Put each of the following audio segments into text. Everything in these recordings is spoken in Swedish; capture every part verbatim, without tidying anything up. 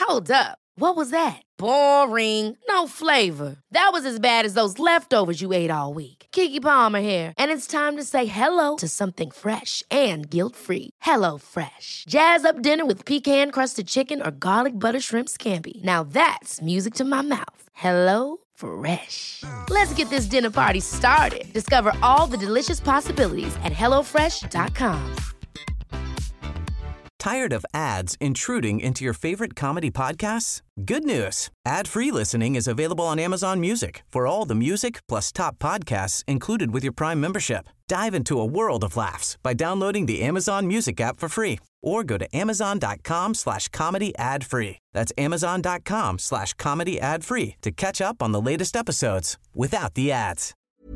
Hold up. What was that? Boring. No flavor. That was as bad as those leftovers you ate all week. Keke Palmer here, and it's time to say hello to something fresh and guilt-free. Hello Fresh. Jazz up dinner with pecan-crusted chicken or garlic butter shrimp scampi. Now that's music to my mouth. Hello Fresh. Let's get this dinner party started. Discover all the delicious possibilities at hello fresh dot com. Tired of ads intruding into your favorite comedy podcasts? Good news. Ad-free listening is available on Amazon Music for all the music plus top podcasts included with your Prime membership. Dive into a world of laughs by downloading the Amazon Music app for free or go to amazon.com slash comedy ad free. That's amazon.com slash comedy ad free to catch up on the latest episodes without the ads.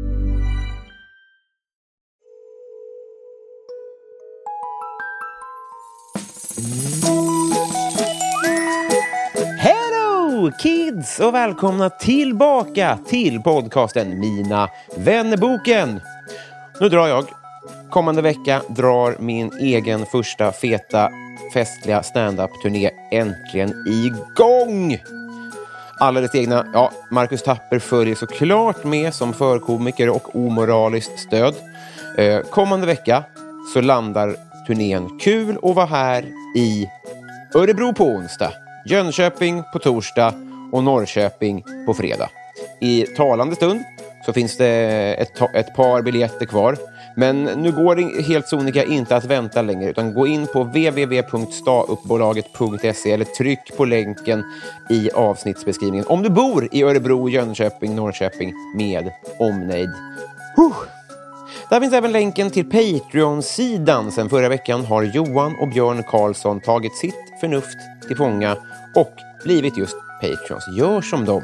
Hello kids och välkomna tillbaka till podcasten Mina vännerboken. Nu drar jag. Kommande vecka drar min egen första feta festliga stand-up-turné äntligen igång. Alldeles egna, ja, Marcus Tapper följer såklart med som förkomiker och omoraliskt stöd. Eh, kommande vecka så landar turnén kul och var här i Örebro på onsdag, Jönköping på torsdag och Norrköping på fredag. I talande stund så finns det ett, ta- ett par biljetter kvar. Men nu går det helt sonika inte att vänta längre, utan gå in på w w w punkt stauppbolaget punkt se eller tryck på länken i avsnittsbeskrivningen om du bor i Örebro, Jönköping, Norrköping med omnejd. Huh. Där finns även länken till Patreon-sidan. Sen förra veckan har Johan och Björn Karlsson tagit sitt förnuft till fånga och blivit just Patreons. Gör som dem.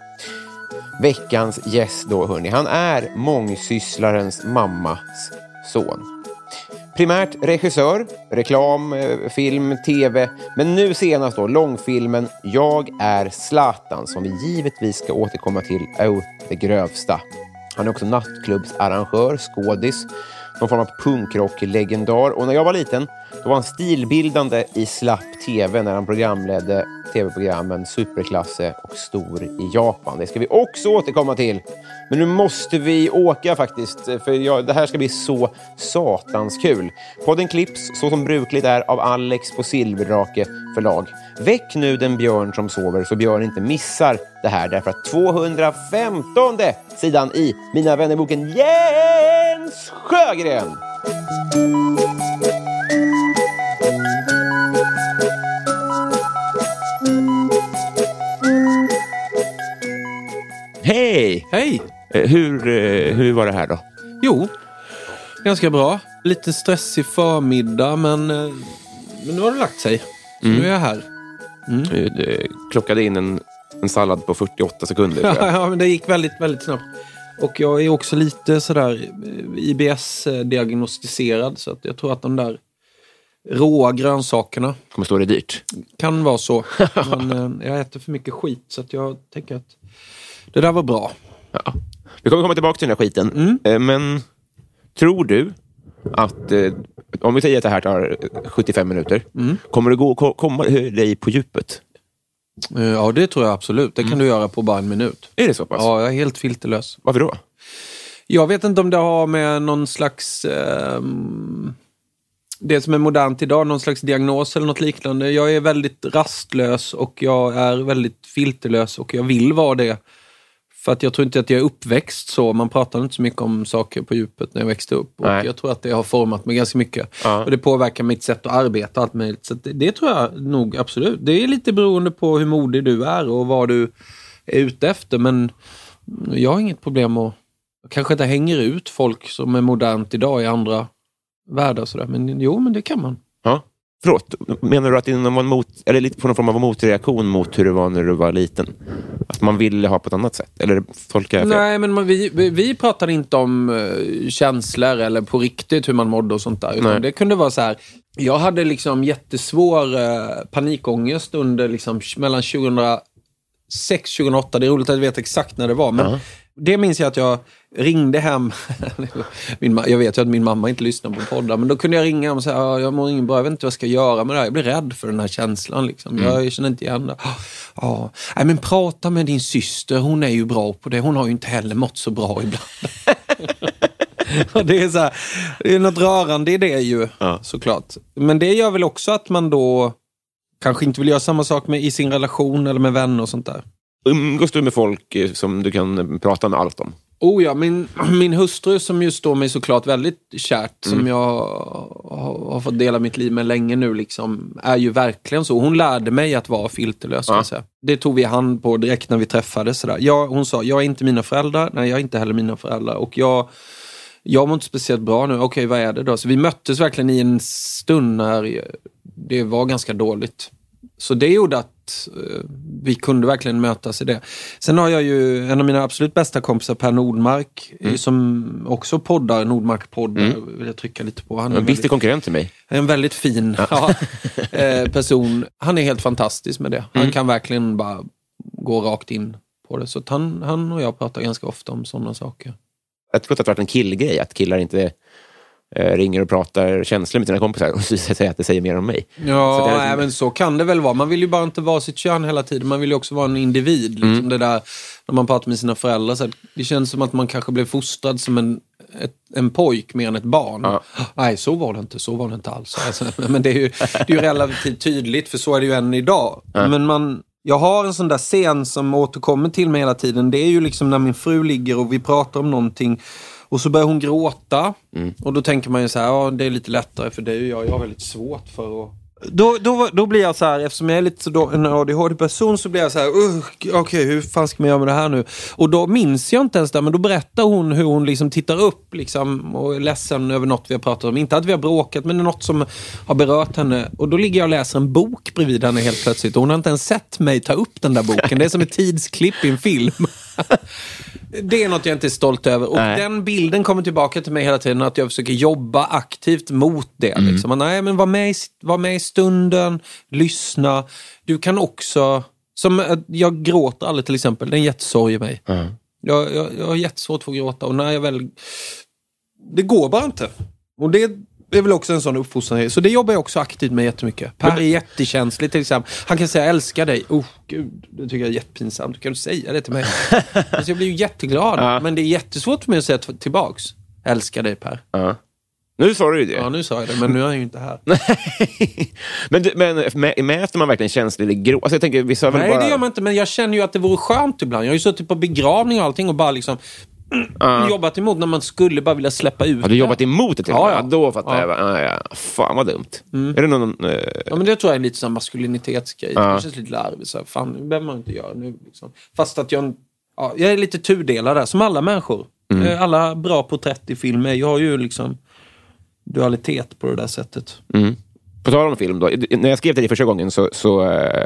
Veckans gäst då, hörni. Han är mångsysslarens mammas son. Primärt regissör, reklam, film, tv. Men nu senast då långfilmen Jag är Zlatan, som vi givetvis ska återkomma till. Oh, det grövsta. Han är också nattklubbsarrangör, skådis, någon form av punkrock-legendar. Och när jag var liten, då var han stilbildande i slapp tv när han programledde tv-programmen Superklasse och Stor i Japan. Det ska vi också återkomma till. Men nu måste vi åka faktiskt, för jag, det här ska bli så satans kul. Podden klipps så som brukligt är av Alex på Silverdrake förlag. Väck nu den björn som sover så Björn inte missar det här, därför att tvåhundrafemtonde sidan i Mina vännerboken Jens Sjögren. Hej! Hej! Hur, hur var det här då? Jo, ganska bra. Lite stressig förmiddag, men, men nu har det lagt sig. Så mm. nu är jag här. Mm. Du klockade in en, en sallad på fyrtioåtta sekunder. Ja, men det gick väldigt, väldigt snabbt. Och jag är också lite sådär I B S-diagnostiserad, så att jag tror att de där råa grönsakerna kommer stå det dyrt. Kan vara så. Men jag äter för mycket skit, så att jag tänker att det där var bra. Ja. Vi kommer komma tillbaka till den här skiten. Mm. Men tror du att eh, om vi säger att det här tar sjuttiofem minuter, mm. kommer det gå ko- komma dig på djupet? Ja, det tror jag absolut. Det kan mm. du göra på bara en minut. Är det så pass? Ja, jag är helt filterlös. Varför då? Jag vet inte om det har med någon slags eh, det som är modernt idag, någon slags diagnos eller något liknande. Jag är väldigt rastlös och jag är väldigt filterlös och jag vill vara det. För att jag tror inte att jag är uppväxt så. Man pratar inte så mycket om saker på djupet när jag växte upp. Och jag tror att det har format mig ganska mycket. Ja. Och det påverkar mitt sätt att arbeta och allt möjligt. Så det, det tror jag nog absolut. Det är lite beroende på hur modig du är och vad du är ute efter. Men jag har inget problem att kanske inte hänger ut folk som är modernt idag i andra världar. Sådär. Men jo, men det kan man. Ja. Förlåt, menar du att det är någon mot, eller lite på någon form av motreaktion mot hur det var när du var liten? Att man ville ha på ett annat sätt? Eller folk är Nej, men man, vi, vi, vi pratar inte om uh, känslor eller på riktigt hur man mådde och sånt där. Utan det kunde vara så här. Jag hade liksom jättesvår uh, panikångest under liksom mellan tjugohundratre sex tjugohundraåtta, det är roligt att jag vet exakt när det var. Men uh-huh. det minns jag att jag ringde hem. min, jag vet ju att min mamma inte lyssnar på poddar. Men då kunde jag ringa och säga, jag mår ingen bra, jag vet inte vad jag ska göra med det här. Jag blir rädd för den här känslan. Liksom. Mm. Jag känner inte igen det. Ja, nej, men prata med din syster, hon är ju bra på det. Hon har ju inte heller mått så bra ibland. det är så här, det är något rörande i det ju, ja. Såklart. Men det gör väl också att man då kanske inte vill göra samma sak med i sin relation eller med vänner och sånt där. Umgås du med folk som du kan prata med allt om? Oh ja, min, min hustru som ju står mig såklart väldigt kärt, mm. som jag har, har fått dela mitt liv med länge nu liksom, är ju verkligen så. Hon lärde mig att vara filterlös. Ja. Så. Det tog vi hand på direkt när vi träffades. Sådär. Jag, hon sa, jag är inte mina föräldrar, nej jag är inte heller mina föräldrar. Och jag, jag mår inte speciellt bra nu. Okej, vad är det då? Så vi möttes verkligen i en stund när det var ganska dåligt. Så det gjorde att uh, vi kunde verkligen mötas i det. Sen har jag ju en av mina absolut bästa kompisar, Per Nordmark, mm. som också poddar, Nordmark-poddar, mm. vill jag trycka lite på. Han är en visst konkurrent till mig. En väldigt fin ja. Ja, eh, person. Han är helt fantastisk med det. Han mm. kan verkligen bara gå rakt in på det. Så att han, han och jag pratar ganska ofta om sådana saker. Jag tror att det har varit en killgrej, att killar inte eh, ringer och pratar känslor med sina kompisar och säger att det säger mer om mig. Ja, så, är, men så kan det väl vara. Man vill ju bara inte vara sitt kön hela tiden. Man vill ju också vara en individ. Liksom mm. det där, när man pratar med sina föräldrar. Så det känns som att man kanske blev fostrad som en, ett, en pojk mer än ett barn. Ja. Nej, så var det inte. Så var det inte alls. Alltså, men det är ju, det är ju relativt tydligt, för så är det ju än idag. Ja. Men man... Jag har en sån där scen som återkommer till mig hela tiden. Det är ju liksom när min fru ligger och vi pratar om någonting och så börjar hon gråta. Mm. Och då tänker man ju så här, ja det är lite lättare för det är ju jag. Jag har väldigt svårt för att... Då, då, då blir jag så här, eftersom jag är lite så då, en A D H D-person så blir jag så här, uh, okej okay, hur fan ska man göra med det här nu? Och då minns jag inte ens det, men då berättar hon hur hon liksom tittar upp liksom, och är ledsen över något vi har pratat om. Inte att vi har bråkat, men något som har berört henne. Och då ligger jag och läser en bok bredvid henne helt plötsligt. Och hon har inte ens sett mig ta upp den där boken. Det är som ett tidsklipp i en film. Det är något jag inte är stolt över. Och nej. Den bilden kommer tillbaka till mig hela tiden, att jag försöker jobba aktivt mot det. Mm. Liksom. Nej, men var med, i, var med i stunden, lyssna. Du kan också, som jag gråter aldrig till exempel, den jättesorg i mig. Mm. Jag, jag, jag har jättesvårt för att gråta och när jag väl, det går bara inte. Och det Det är väl också en sån uppfostran. Så det jobbar jag också aktivt med jättemycket. Per är jättekänslig till exempel. Han kan säga älskar dig. Oh gud, det tycker jag är jättepinsamt. Kan du säga det till mig? Alltså, jag blir ju jätteglad. Ja. Men det är jättesvårt för mig att säga tillbaks. Älskar dig Per. Ja. Nu sa du ju det. Ja, nu sa jag det. Men nu är jag ju inte här. men men med, med efter man verkligen känslig eller grå. Alltså jag tänker, vi sa väl Nej, bara... det gör man inte. Men jag känner ju att det vore skönt ibland. Jag har ju suttit på begravning och allting och bara liksom... Uh. jobbat emot när man skulle bara vilja släppa ut. Har du jobbat emot det till ja, ja. Då fattar ja. jag bara, ah, ja. Fan vad dumt. Mm. Är det någon... Uh... Ja, men det tror jag är lite sån maskulinitetsgrej. Uh. Det känns lite larvigt. Så fan, det behöver man inte göra nu. Liksom. Fast att jag... Ja, jag är lite tudelad där, som alla människor. Mm. Alla bra porträtt i filmer. Jag har ju liksom dualitet på det där sättet. Mm. På tal om film då. När jag skrev till dig första gången så... så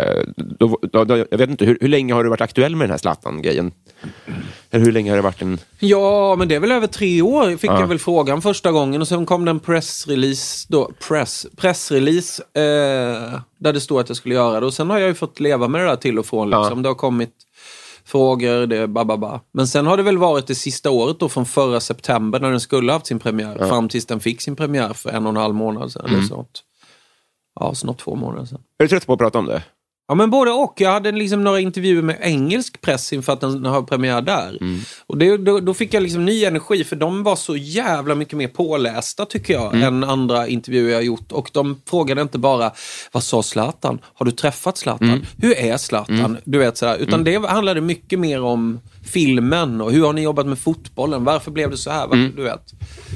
då, då, då, jag vet inte, hur, hur länge har du varit aktuell med den här Zlatan-grejen? Eller hur länge har det varit en... Ja, men det är väl över tre år fick ja. jag väl frågan första gången. Och sen kom det en pressrelease då. Press, pressrelease eh, där det stod att jag skulle göra det. Och sen har jag ju fått leva med det där till och från. Liksom. Ja. Det har kommit frågor, det är bababa. Men sen har det väl varit det sista året då, från förra september när den skulle ha haft sin premiär. Ja. Fram tills den fick sin premiär för en och en halv månad sedan. Mm. Eller sånt. Ja, snart två månader sedan. Är du trött på att prata om det? Ja, men både och. Jag hade liksom några intervjuer med engelsk press inför att den har premiär där. Mm. Och det, då, då fick jag liksom ny energi, för de var så jävla mycket mer pålästa tycker jag mm. än andra intervjuer jag har gjort. Och de frågade inte bara, vad sa Zlatan? Har du träffat Zlatan? Mm. Hur är Zlatan? Mm. Du vet sådär. Utan mm. det handlade mycket mer om filmen och hur har ni jobbat med fotbollen? Varför blev det så här? Varför, mm. du vet.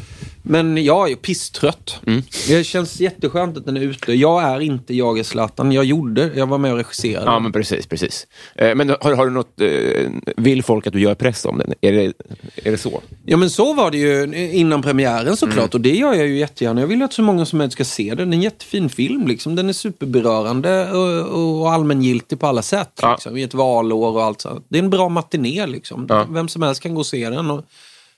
Men jag är pisstrött. Mm. Det känns jätteskönt att den är ute. Jag är inte jag är Zlatan. Jag gjorde, jag var med och regisserade. Ja, men precis, precis. Eh, men har, har du något, eh, vill folk att du gör press om den? Är det, är det så? Ja, men så var det ju innan premiären såklart. Mm. Och det gör jag ju jättegärna. Jag vill att så många som helst ska se den. Det är en jättefin film liksom. Den är superberörande och, och allmängiltig på alla sätt. Ja. Liksom. I ett valår och allt sånt. Det är en bra matiné liksom. Ja. Vem som helst kan gå och se den. Och,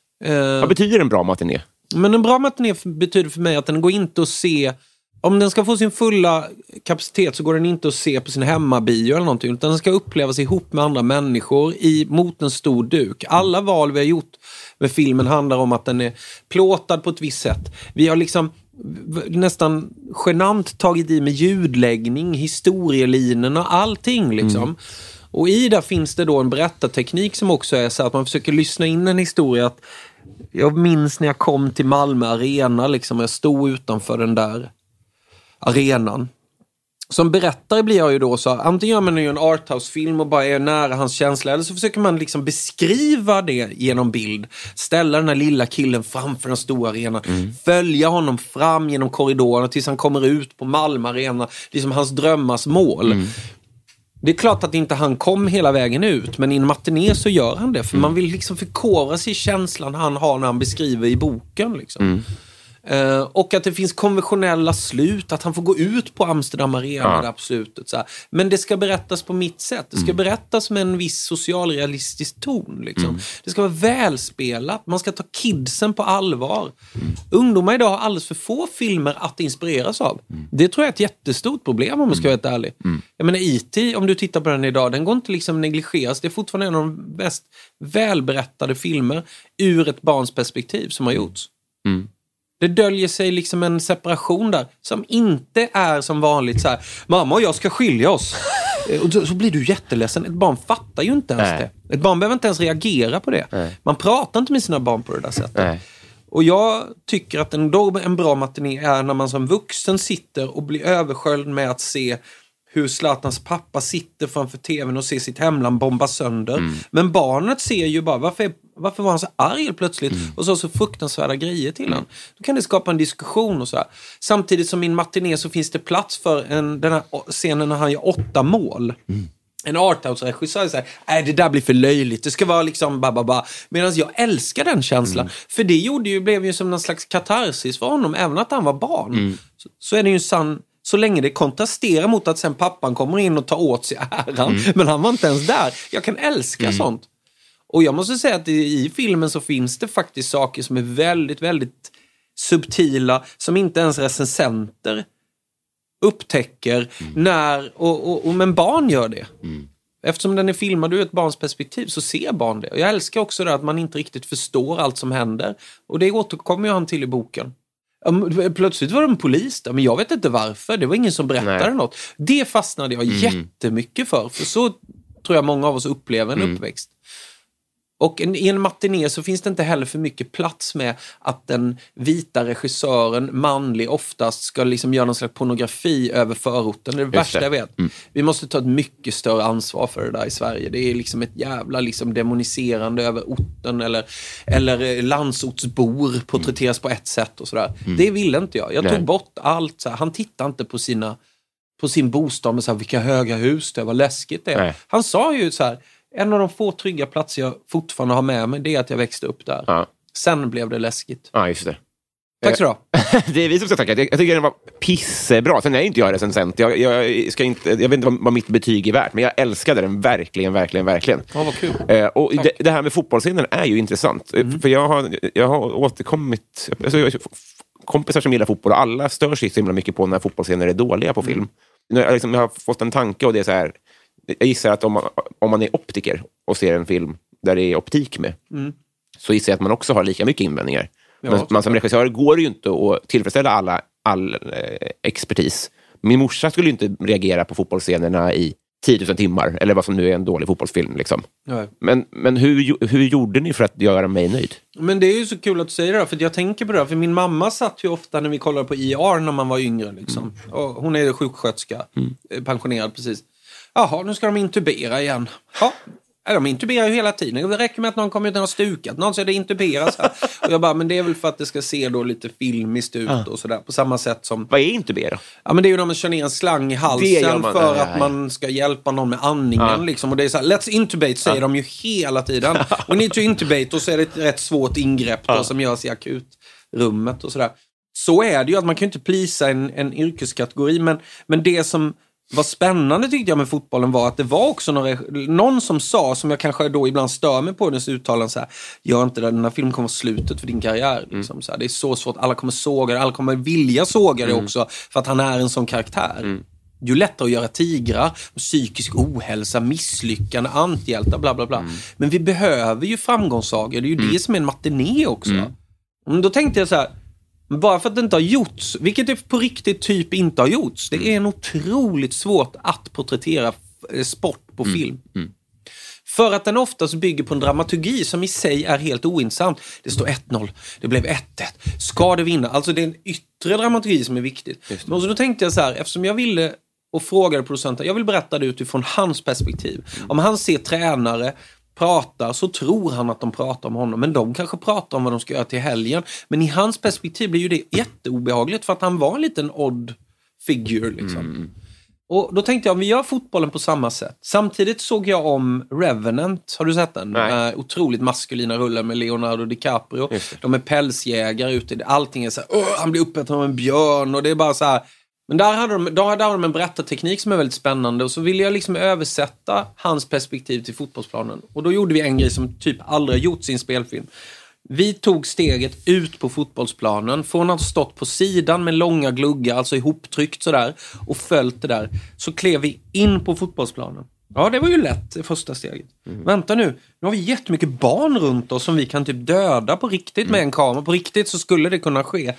eh, Vad betyder en bra matiné? Men en bra matiné betyder för mig att den går inte att se, om den ska få sin fulla kapacitet så går den inte att se på sin hemmabio eller någonting, utan den ska upplevas ihop med andra människor i, mot en stor duk. Alla val vi har gjort med filmen handlar om att den är plåtad på ett visst sätt. Vi har liksom nästan genant tagit i med ljudläggning, historielinen och allting liksom. Mm. Och i där finns det då en berättarteknik som också är så att man försöker lyssna in en historia. Att jag minns när jag kom till Malmö Arena liksom, jag stod utanför den där arenan. Som berättare blir jag ju då så, antingen gör man ju en arthouse-film och bara är nära hans känsla, eller så försöker man liksom beskriva det genom bild. Ställa den här lilla killen framför den stora arenan. Mm. Följa honom fram genom korridorerna tills han kommer ut på Malmö Arena. Liksom hans drömmars mål. Mm. Det är klart att inte han kom hela vägen ut, men i en matiné så gör han det. För mm. man vill liksom förkovra sig i känslan han har när han beskriver i boken liksom. Mm. Uh, och att det finns konventionella slut, att han får gå ut på Amsterdam Arena ja. där på slutet så här. Men det ska berättas på mitt sätt. Det ska mm. berättas med en viss socialrealistisk ton liksom. Mm. Det ska vara välspelat. Man ska ta kidsen på allvar. Mm. Ungdomar idag har alldeles för få filmer att inspireras av. Mm. Det tror jag är ett jättestort problem om man ska vara helt ärlig. Mm. Jag menar E T, om du tittar på den idag, den går inte liksom negligeras. Det är fortfarande en av de mest välberättade filmer ur ett barns perspektiv som har gjorts. Mm. Det döljer sig liksom en separation där som inte är som vanligt så här: mamma och jag ska skilja oss. Och så, så blir du jätteledsen. Ett barn fattar ju inte ens Nej. det. Ett barn behöver inte ens reagera på det. Nej. Man pratar inte med sina barn på det där sättet. Nej. Och jag tycker att en, då, en bra matiné är när man som vuxen sitter och blir översköljd med att se hur Zlatans pappa sitter framför tvn och ser sitt hemland bomba sönder. Mm. Men barnet ser ju bara, varför, är, varför var han så arg plötsligt mm. och så så fruktansvärda grejer till mm. han. Då kan det skapa en diskussion och så här. Samtidigt som i en matiné så finns det plats för en, den här scenen när han gör åtta mål. Mm. En arthouse-regissör säger, nej det där blir för löjligt, det ska vara liksom bababa. Medan jag älskar den känslan. Mm. För det gjorde ju, blev ju som någon slags katarsis för honom, även att han var barn. Mm. Så, så är det ju en sann, så länge det kontrasterar mot att sen pappan kommer in och tar åt sig äran. Mm. Men han var inte ens där. Jag kan älska mm. sånt. Och jag måste säga att i filmen så finns det faktiskt saker som är väldigt, väldigt subtila, som inte ens recensenter upptäcker mm. när, och, och, och men barn gör det. Mm. Eftersom den är filmad ur ett barns perspektiv så ser barn det. Och jag älskar också det att man inte riktigt förstår allt som händer. Och det återkommer ju han till i boken. Plötsligt var det en polis där, men jag vet inte varför. Det var ingen som berättade Nej. något. Det fastnade jag mm. jättemycket för. För så tror jag många av oss upplever en mm. uppväxt. Och en, i en matiné så finns det inte heller för mycket plats med att den vita regissören, manlig oftast, ska liksom göra någon slags pornografi över förorten. Det är det värsta jag vet. Mm. Vi måste ta ett mycket större ansvar för det där i Sverige. Det är liksom ett jävla liksom demoniserande över orten eller, eller landsortsbor porträtteras mm. på ett sätt och sådär. Mm. Det ville inte jag. Jag tog Nej. bort allt. Så här. Han tittade inte på sina på sin bostad med så här, vilka höga hus det var, läskigt det är. Nej. Han sa ju så här, en av de få trygga platser jag fortfarande har med mig, det är att jag växte upp där. Ja. Sen blev det läskigt. Ja, just det. Tack så då. Det är vi som ska tacka. Jag, jag tycker den var pissebra. Sen är inte jag recensent. Jag, jag, ska inte, jag vet inte vad, vad mitt betyg är värt, men jag älskade den verkligen, verkligen, verkligen. Ja, vad kul. Eh, och det, det här med fotbollsscenen är ju intressant. Mm. För jag har, jag har återkommit... Alltså, kompisar som gillar fotboll och alla stör sig så himla mycket på när fotbollsscener är dåliga på film. Mm. Jag, liksom, jag har fått en tanke och det är så här... Jag gissar att om man, om man är optiker och ser en film där det är optik med mm. så gissar jag att man också har lika mycket invändningar. Ja, men man som regissör går det ju inte att tillfredsställa alla, all eh, expertis. Min morsa skulle ju inte reagera på fotbollsscenerna i tio tusen timmar eller vad som nu är en dålig fotbollsfilm. Liksom. Ja. Men, men hur, hur gjorde ni för att göra mig nöjd? Men det är ju så kul att du säger det, för jag tänker på det. För min mamma satt ju ofta när vi kollade på I R när man var yngre. Liksom. Mm. Och hon är sjuksköterska, mm. pensionerad precis. Jaha, nu ska de intubera igen. Ja, de intuberar ju hela tiden. Det räcker med att någon kommer ut och har stukat. Någon säger det intuberas här. Och jag bara, men det är väl för att det ska se då lite filmiskt ut ah. och sådär. På samma sätt som... Vad är intubera? Ja, men det är ju när man kör ner en slang i halsen man, för nej, att nej. man ska hjälpa någon med andningen. Ah. Liksom. Och det är så här, let's intubate säger ah. de ju hela tiden. We need to intubate, och så är det ett rätt svårt ingrepp då, ah. som görs i akutrummet och sådär. Så är det ju att man kan ju inte plisa en, en yrkeskategori. Men, men det som... Vad spännande tyckte jag med fotbollen var att det var också några, någon som sa, som jag kanske då ibland stör mig på dess uttalande så här, gör inte det, den här filmen kommer vara slutet för din karriär. Liksom, mm. så här, det är så svårt, alla kommer såga det, alla kommer vilja såga det mm. också för att han är en sån karaktär. Mm. ju lättare att göra tigrar, psykisk ohälsa, misslyckande, antihjältar, bla bla bla. Mm. Men vi behöver ju framgångssagor. Det är ju mm. det som är en matiné också. Mm. Men då tänkte jag så här, bara för att det inte har gjorts, vilket det på riktigt typ inte har gjorts, det är en otroligt svårt att porträttera sport på mm. film. Mm. För att den oftast bygger på en dramaturgi som i sig är helt ointressant. Det står ett noll, det blev ett ett. Ska det vinna? Alltså det är en yttre dramaturgi som är viktigt. Men så då tänkte jag så här, eftersom jag ville och frågade producenten, jag vill berätta det utifrån hans perspektiv. Mm. Om han ser tränare pratar så tror han att de pratar om honom. Men de kanske pratar om vad de ska göra till helgen. Men i hans perspektiv blir ju det jätteobehagligt för att han var en liten odd figure liksom. Mm. Och då tänkte jag, om vi gör fotbollen på samma sätt. Samtidigt såg jag om Revenant. Har du sett den? Äh, otroligt maskulina rullar med Leonardo DiCaprio. De är pälsjägare ute. Allting är så här, han blir uppäten av en björn. Och det är bara så här. Men där hade de, då hade de en berättarteknik som är väldigt spännande. Och så ville jag liksom översätta hans perspektiv till fotbollsplanen. Och då gjorde vi en grej som typ aldrig gjorts i en spelfilm. Vi tog steget ut på fotbollsplanen. Från att ha stått på sidan med långa gluggar, alltså ihoptryckt sådär, och följt det där, så klev vi in på fotbollsplanen. Ja, det var ju lätt, det första steget. Mm. Vänta nu, nu har vi jättemycket barn runt oss som vi kan typ döda på riktigt mm. med en kamera. På riktigt så skulle det kunna ske.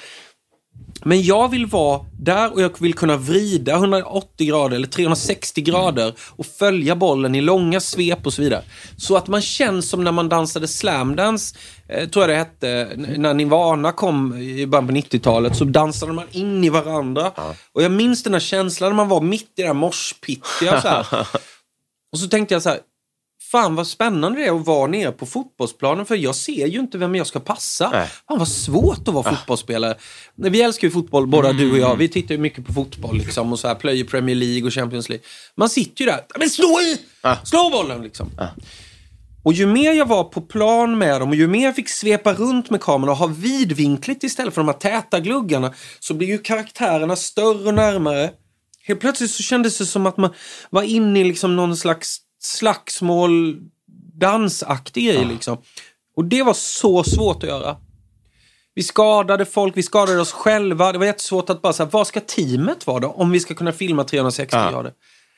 Men jag vill vara där och jag vill kunna vrida hundraåttio grader eller trehundrasextio grader och följa bollen i långa svep och så vidare. Så att man känns som när man dansade slamdance, eh, tror jag det hette, när Nirvana kom i början på nittiotalet, så dansade man in i varandra. Ja. Och jag minns den här känslan när man var mitt i det här morspittiga så här. Och så tänkte jag så här, fan vad spännande det är att vara nere på fotbollsplanen, för jag ser ju inte vem jag ska passa. Nej. Fan vad svårt att vara ah. fotbollsspelare. Vi älskar ju fotboll, båda mm. du och jag. Vi tittar ju mycket på fotboll liksom, och så här plöjer Premier League och Champions League. Man sitter ju där, men slå i! Ah. Slå bollen liksom. Ah. Och ju mer jag var på plan med dem och ju mer jag fick svepa runt med kameran och ha vidvinkligt istället för de här täta gluggarna, så blir ju karaktärerna större och närmare. Helt plötsligt så kändes det som att man var inne i liksom någon slags slagsmål dansaktig grej liksom. Och det var så svårt att göra. Vi skadade folk, vi skadade oss själva. Det var jättesvårt att bara säga, vad ska teamet vara då om vi ska kunna filma trehundrasextio ja. grader?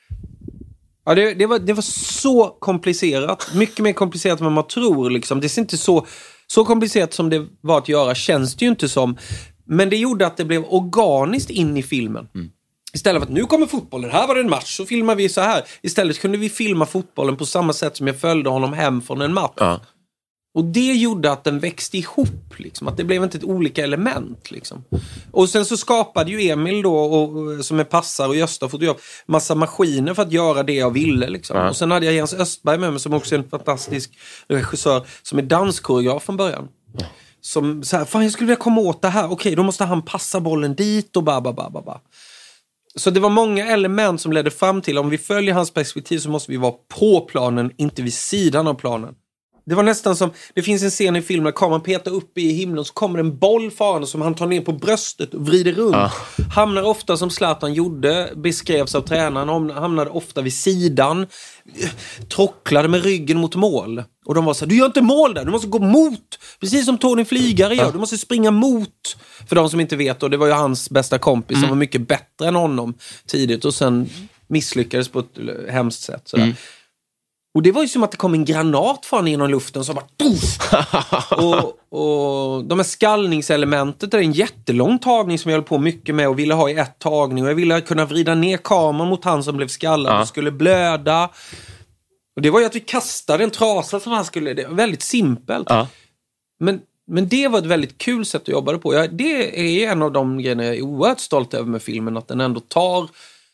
Ja, det, det, var, det var så komplicerat. Mycket mer komplicerat än vad man tror liksom. Det är inte så, så komplicerat som det var att göra, känns det ju inte som. Men det gjorde att det blev organiskt in i filmen. Mm. Istället för att nu kommer fotbollen, här var det en match, så filmar vi så här. Istället kunde vi filma fotbollen på samma sätt som jag följde honom hem från en match. Ja. Och det gjorde att den växte ihop, liksom. Att det blev inte ett olika element, liksom. Och sen så skapade ju Emil då, och, som är passare, och Gösta fotograf, massa maskiner för att göra det jag ville, liksom. Ja. Och sen hade jag Jens Östberg med mig, som också är en fantastisk regissör, som är danskoreograf från början. Ja. Som så här, fan jag skulle vilja komma åt det här. Okej, då måste han passa bollen dit och ba, ba, ba, ba, ba. Så det var många element som ledde fram till, om vi följer hans perspektiv så måste vi vara på planen, inte vid sidan av planen. Det var nästan som, det finns en scen i filmen där kameran petar upp i himlen, så kommer en boll farande som han tar ner på bröstet och vrider runt. Ah. Hamnar ofta, som Zlatan gjorde, beskrevs av tränaren, hamnade ofta vid sidan, trocklade med ryggen mot mål. Och de var så här, du gör inte mål där, du måste gå mot. Precis som Tony Flygare gör, ah. du måste springa mot. För de som inte vet, och det var ju hans bästa kompis mm. som var mycket bättre än honom tidigt och sen misslyckades på ett hemskt sätt. Sådär. Mm. Och det var ju som att det kom en granat från genom luften som bara tuff! och, och de här skallningselementet är en jättelång tagning som jag höll på mycket med och ville ha i ett tagning. Och jag ville kunna vrida ner kameran mot han som blev skallad ja. och skulle blöda. Och det var ju att vi kastade en trasa som han skulle... Det var väldigt simpelt. Ja. Men, men det var ett väldigt kul sätt att jobba på. Jag, det är en av de grejerna jag är oerhört stolt över med filmen. Att den ändå tar...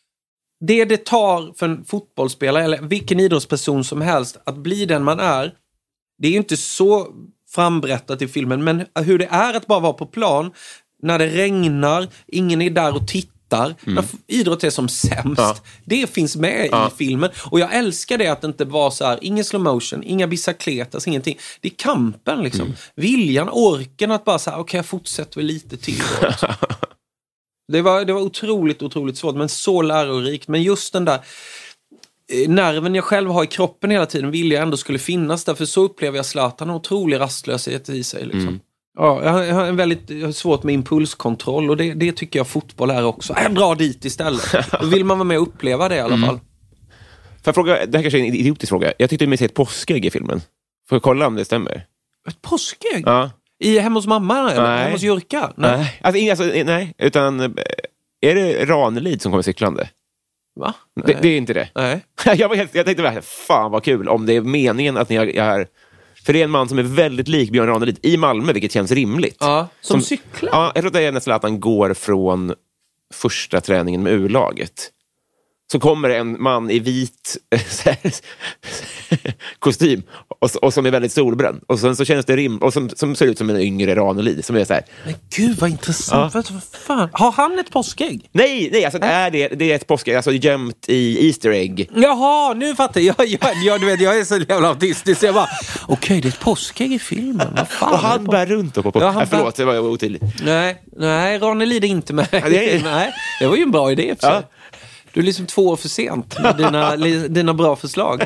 Det det tar för en fotbollsspelare eller vilken idrottsperson som helst att bli den man är, det är ju inte så frambrättat i filmen, men hur det är att bara vara på plan när det regnar, ingen är där och tittar, mm. när idrott är som sämst, ja. det finns med ja. i filmen. Och jag älskar det att det inte var så här, ingen slow motion, inga bicicletas, ingenting. Det är kampen liksom, mm. viljan, orken att bara så här, okej okay, jag fortsätter väl lite till då. Det var, det var otroligt, otroligt svårt, men så lärorikt. Men just den där eh, nerven jag själv har i kroppen hela tiden vill jag ändå skulle finnas där. För så upplever jag Zlatan en otrolig rastlöshet i sig. Liksom. Mm. Ja, jag har, jag har en väldigt jag har svårt med impulskontroll och det, det tycker jag fotboll är också. Jag drar dit istället. Då vill man vara med och uppleva det i alla mm. fall. Får jag fråga, det här kanske är en idiotisk fråga. Jag tyckte mig se ett påskägg i filmen. Får jag kolla om det stämmer? Ett påskägg? Ja. I hemma hos mamma eller nej. hemma hos Jurka? Nej. Nej. Alltså, alltså, nej, utan är det Ranelid som kommer cyklande? Va? Det, det är inte det. Nej. jag, var helt, jag tänkte, fan vad kul om det är meningen att ni är... är för det är en man som är väldigt lik Björn Ranelid i Malmö, vilket känns rimligt. Ja, som, som cyklar? Ja, jag tror att det är nästan att han går från första träningen med U-laget. Så kommer en man i vit kostym och, och som är väldigt solbränd. Och sen så känns det rim och som, som ser ut som en yngre Ranelid som är så här. Men gud vad intressant. Ja. Vad fan? Har han ett påskägg? Nej, nej alltså, äh? är det, det är ett påskägg alltså gömt i Easter egg. Jaha, nu fattar jag. Jag, jag, jag, du vet, jag är så jävla autistisk. Jag bara, okej, okay, det är ett påskägg i filmen. Vad fan och han bär runt och på. på. Ja, äh, förlåt, det var otydligt. Nej, nej, Ranelid är inte med. Ja, det, är... nej, det var ju en bra idé för sig. Ja. Du är liksom två år för sent med dina, dina bra förslag.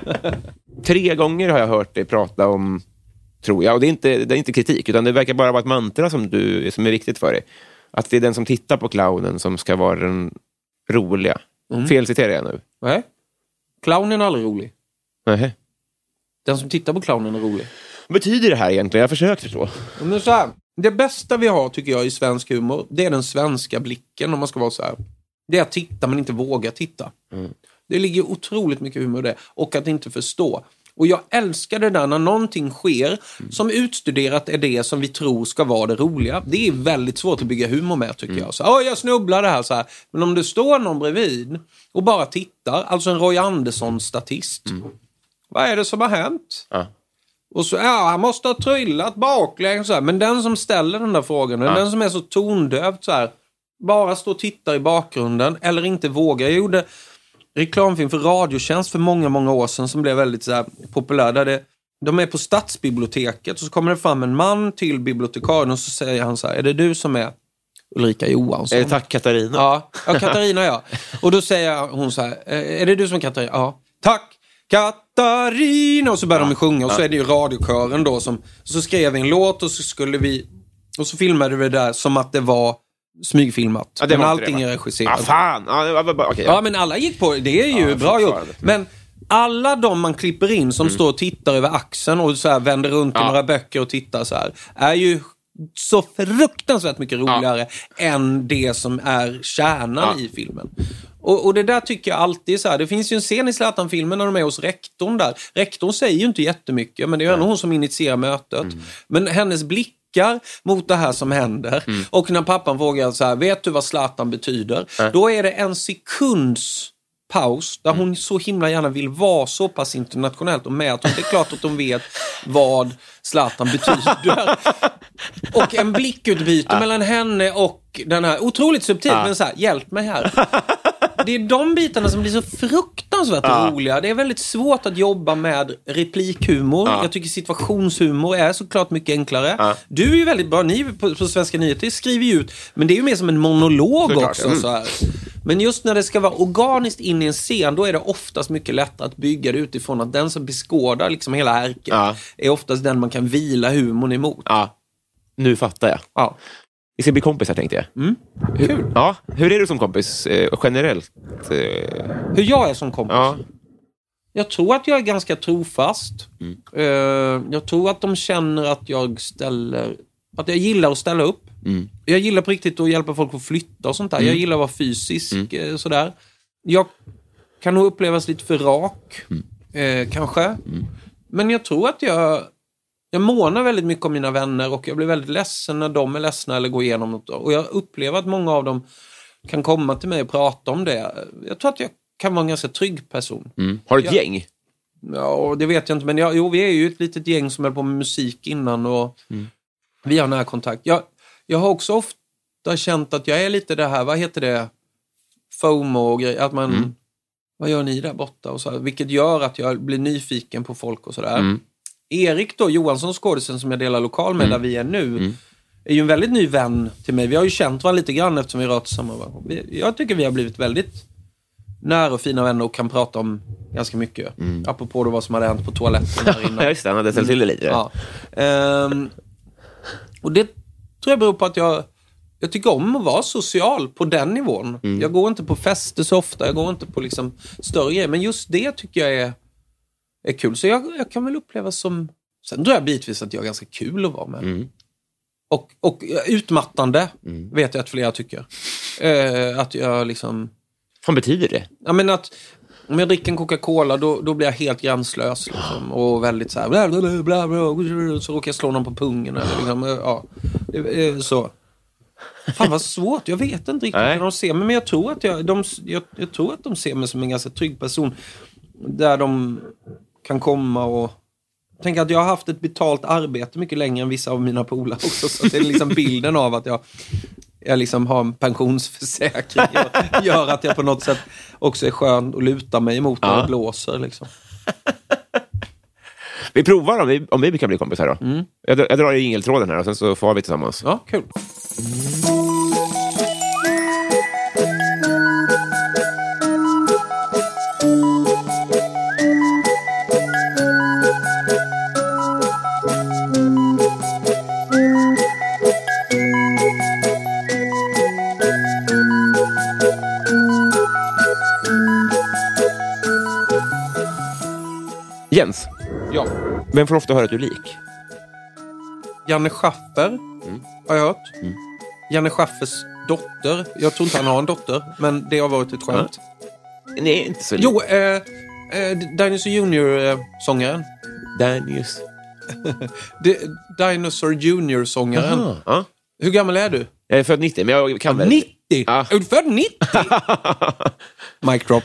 Tre gånger har jag hört dig prata om, tror jag, och det är inte, det är inte kritik, utan det verkar bara vara ett mantra som, du, som är viktigt för dig. Att det är den som tittar på clownen som ska vara den roliga. Mm. Fel citerar jag nu. Nej, clownen är aldrig rolig. Nej. Den som tittar på clownen är rolig. Vad betyder det här egentligen? Jag har försökt förstå. Men så här, det bästa vi har tycker jag i svensk humor, det är den svenska blicken om man ska vara så här. Det är att titta men inte våga titta. Mm. Det ligger otroligt mycket humor i det. Och att inte förstå. Och jag älskar det där när någonting sker mm. som utstuderat är det som vi tror ska vara det roliga. Det är väldigt svårt att bygga humor med tycker mm. jag. Så, åh, jag snubblar det här så här. Men om du står någon bredvid och bara tittar, alltså en Roy Andersson-statist. Mm. Vad är det som har hänt? Ja. Och så, ja, han måste ha trillat baklänges så här. Men den som ställer den där frågan, ja. den som är så tondövt så här, bara stå och titta i bakgrunden eller inte våga. Jag gjorde reklamfilm för Radiotjänst för många, många år sedan som blev väldigt så här populär. Där det, de är på stadsbiblioteket och så kommer det fram en man till bibliotekarien och så säger han så här, är det du som är Ulrika Johansson? Eh, tack Katarina. Ja, ja, Katarina ja. Och då säger hon så här, är det du som är Katarina? Ja, tack Katarina. Och så börjar ja. de sjunga och så är det ju radiokören då som, så skrev vi en låt och så skulle vi, och så filmade vi det där som att det var smygfilmat. Ja, men allting det, är regisserat. Ah, fan. Ah, okay, ja. ja, men alla gick på det. är ju ja, bra gjort. Men alla de man klipper in som mm. står och tittar över axeln och så här vänder runt ja. i några böcker och tittar så här är ju så fruktansvärt mycket roligare ja. än det som är kärnan ja. i filmen. Och, och det där tycker jag alltid så här. Det finns ju en scen i Zlatan-filmen när de är hos rektorn där. Rektorn säger ju inte jättemycket, men det är ju ändå hon som initierar mötet. Mm. Men hennes blick mot det här som händer. Mm. Och när pappan frågar så här, vet du vad Zlatan betyder? Mm. Då är det en sekunds paus där hon så himla gärna vill vara så pass internationellt och med att det är klart att de vet vad Zlatan betyder. Och en blickutbyte ja. mellan henne och den här, otroligt subtilt ja. men så här, hjälp mig här. Det är de bitarna som blir så fruktansvärt ja. roliga. Det är väldigt svårt att jobba med replikhumor. Ja. Jag tycker situationshumor är såklart mycket enklare. Ja. Du är ju väldigt bra, ni på, på Svenska Nyheter skriver ju ut, men det är ju mer som en monolog såklart. också. Mm. Så här. Men just när det ska vara organiskt in i en scen, då är det oftast mycket lättare att bygga det utifrån att den som beskådar liksom hela härken ja. är oftast den man kan vila humorn emot. Ja, nu fattar jag. Ja. Vi ska bli kompisar, tänkte jag. Mm. Kul. Hur, ja, hur är du som kompis eh, generellt? Eh... Hur jag är som kompis? Ja. Jag tror att jag är ganska trofast. Mm. Eh, jag tror att de känner att jag ställer... Att jag gillar att ställa upp. Mm. Jag gillar på riktigt att hjälpa folk att flytta och sånt där. Mm. Jag gillar att vara fysisk. Mm. Eh, sådär. Jag kan nog upplevas lite för rak. Mm. Eh, kanske. Mm. Men jag tror att jag... Jag månar väldigt mycket om mina vänner och jag blir väldigt ledsen när de är ledsna eller går igenom något. Och jag upplever att många av dem kan komma till mig och prata om det. Jag tror att jag kan vara en ganska trygg person. Mm. Har du ett jag, gäng? Ja, det vet jag inte. Men jag, jo, vi är ju ett litet gäng som är på med musik innan och mm. vi har nära kontakt. Jag, jag har också ofta känt att jag är lite det här, vad heter det? FOMO och grejer. Att man, mm. vad gör ni där borta? Och så här, vilket gör att jag blir nyfiken på folk och sådär. Mm. Erik då, Johansson skådisen som jag delar lokal med mm. där vi är nu mm. är ju en väldigt ny vän till mig. Vi har ju känt varandra lite grann eftersom vi rört samma. Jag tycker vi har blivit väldigt nära och fina vänner och kan prata om ganska mycket. Mm. Apropå då vad som hade hänt på toaletten här innan. Just det, han hade ställt till det lite. Ja. Um, Och det tror jag beror på att jag, jag tycker om att vara social på den nivån. Mm. Jag går inte på fester så ofta. Jag går inte på liksom större grejer. Men just det tycker jag är, är kul. Så jag, jag kan väl uppleva som... Sen tror jag bitvis att jag är ganska kul att vara med. Mm. Och, och utmattande mm. vet jag att flera tycker. Eh, att jag liksom... Vad betyder det? Ja, men att om jag dricker en Coca-Cola då, då blir jag helt gränslös liksom, och väldigt så här bla, bla, bla, bla, bla, så råkar jag slå någon på pungen eller liksom, ja, det är så. Fan vad svårt, jag vet inte riktigt hur de ser mig, men jag tror att jag, de, jag, jag tror att de ser mig som en ganska trygg person där de kan komma och tänka att jag har haft ett betalt arbete mycket längre än vissa av mina polare också, så det är liksom bilden av att jag jag liksom har en pensionsförsäkring och gör att jag på något sätt också är skön och lutar mig emot när det blåser liksom. Vi provar om vi, om vi kan bli kompisar då. Mm. Jag, jag drar i jingeltråden här och sen så får vi tillsammans. Ja, kul. Jens. Ja. Vem får ofta höra att du är lik? Janne Schaffer mm. har jag hört. Mm. Janne Schaffers dotter. Jag tror inte han har en dotter, men det har varit ett skämt. Ja. Nej, inte så lik. Jo, eh, eh, Dinosaur Junior-sångaren. Danius. Dinosaur Junior-sångaren. Ja. Hur gammal är du? Jag är född nittio, men jag kan väl... nittio? Ja. Är du född nittio? Mic drop.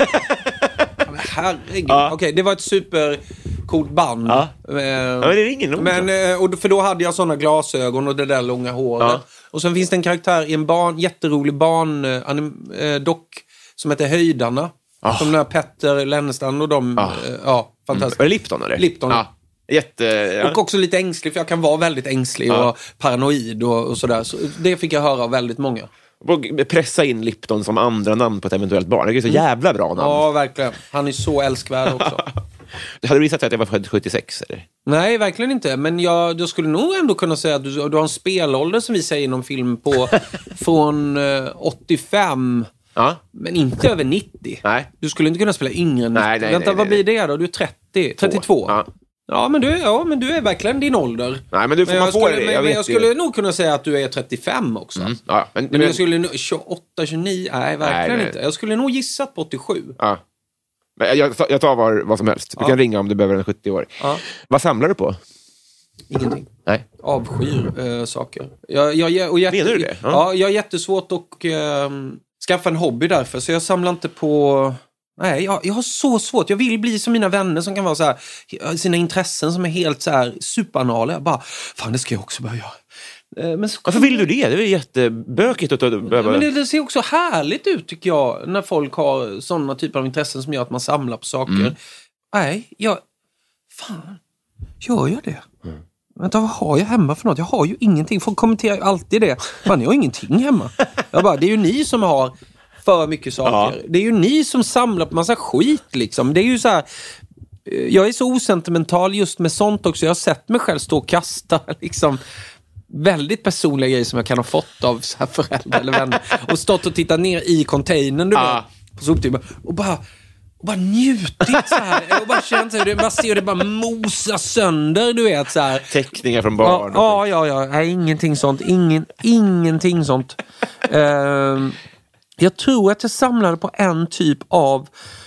Herregud. Ja. Okej, okay, det var ett supercoolt band. Ja. Eh, ja, men det ringer nog. Men, och för då hade jag såna glasögon och det där långa håret. Ja. Och sen finns det en karaktär i en barn, jätterolig barn anim, eh, dock som heter Höjdarna. Oh. Som när Petter Lennestam och de, oh. eh, ja, fantastiskt. Mm. Är det Lipton eller? Lipton. Ja. Jätte, ja. Och också lite ängslig, för jag kan vara väldigt ängslig ja. och paranoid och, och sådär. Så det fick jag höra av väldigt många. Och pressa in Lipton som andra namn på ett eventuellt barn. Det är så jävla bra namn. Ja, verkligen. Han är så älskvärd också. Hade du visat att jag var född sjuttiosex, eller? Nej, verkligen inte. Men jag, jag skulle nog ändå kunna säga att du, du har en spelålder som vi säger inom film på från eh, åttiofem. Ja. Men inte över nittio. Nej. Du skulle inte kunna spela yngre än nittio. Nej, nej, Vänta, nej, vad nej. blir det då? Du är trettio, trettiotvå. Ja. Ja, men du, ja, men du är verkligen din ålder. Nej, men du får men man få skulle, det. Men, jag, men jag skulle ju. nog kunna säga att du är trettiofem också. Mm. Ja, men, men, men jag skulle nog... tjugoåtta, tjugonio... Nej, verkligen nej, inte. Jag skulle nog gissa på åttiosju. Ja. Men jag, jag tar var, vad som helst. Du ja. kan ringa om du behöver en sjuttio år. Ja. Vad samlar du på? Ingenting. Nej. Avskyr äh, saker. Jag, jag, och jätte, Menar du det? Ja, ja jag har jättesvårt att äh, skaffa en hobby därför. Så jag samlar inte på... Nej, jag, jag har så svårt. Jag vill bli som mina vänner som kan vara så här, sina intressen som är helt så här superanala. Jag bara, fan det ska jag också börja göra. Men så, varför vill du det? Det är jättebökigt att behöva... Men det, det ser också härligt ut tycker jag. När folk har sådana typer av intressen som gör att man samlar på saker. Mm. Nej, jag... Fan, gör jag det? Mm. Vänta, vad har jag hemma för något? Jag har ju ingenting. Folk kommenterar ju alltid det. Man, jag har ingenting hemma. Jag bara, det är ju ni som har... för mycket saker. Ja. Det är ju ni som samlar på massa skit liksom. Det är ju så här, jag är så osentimental just med sånt också. Jag har sett mig själv stå och kasta liksom väldigt personliga grejer som jag kan ha fått av så här föräldrar eller vänner. Och stått och tittat ner i containern du ja. vet, på soptuben och bara och bara njutit så här. Och bara känt så man ser det bara mosa sönder, du vet så här. Teckningar från barn. Ja, ja, ja. Nej, ingenting sånt. Ingen, ingenting sånt. Ehm Jag tror att jag samlade på en typ av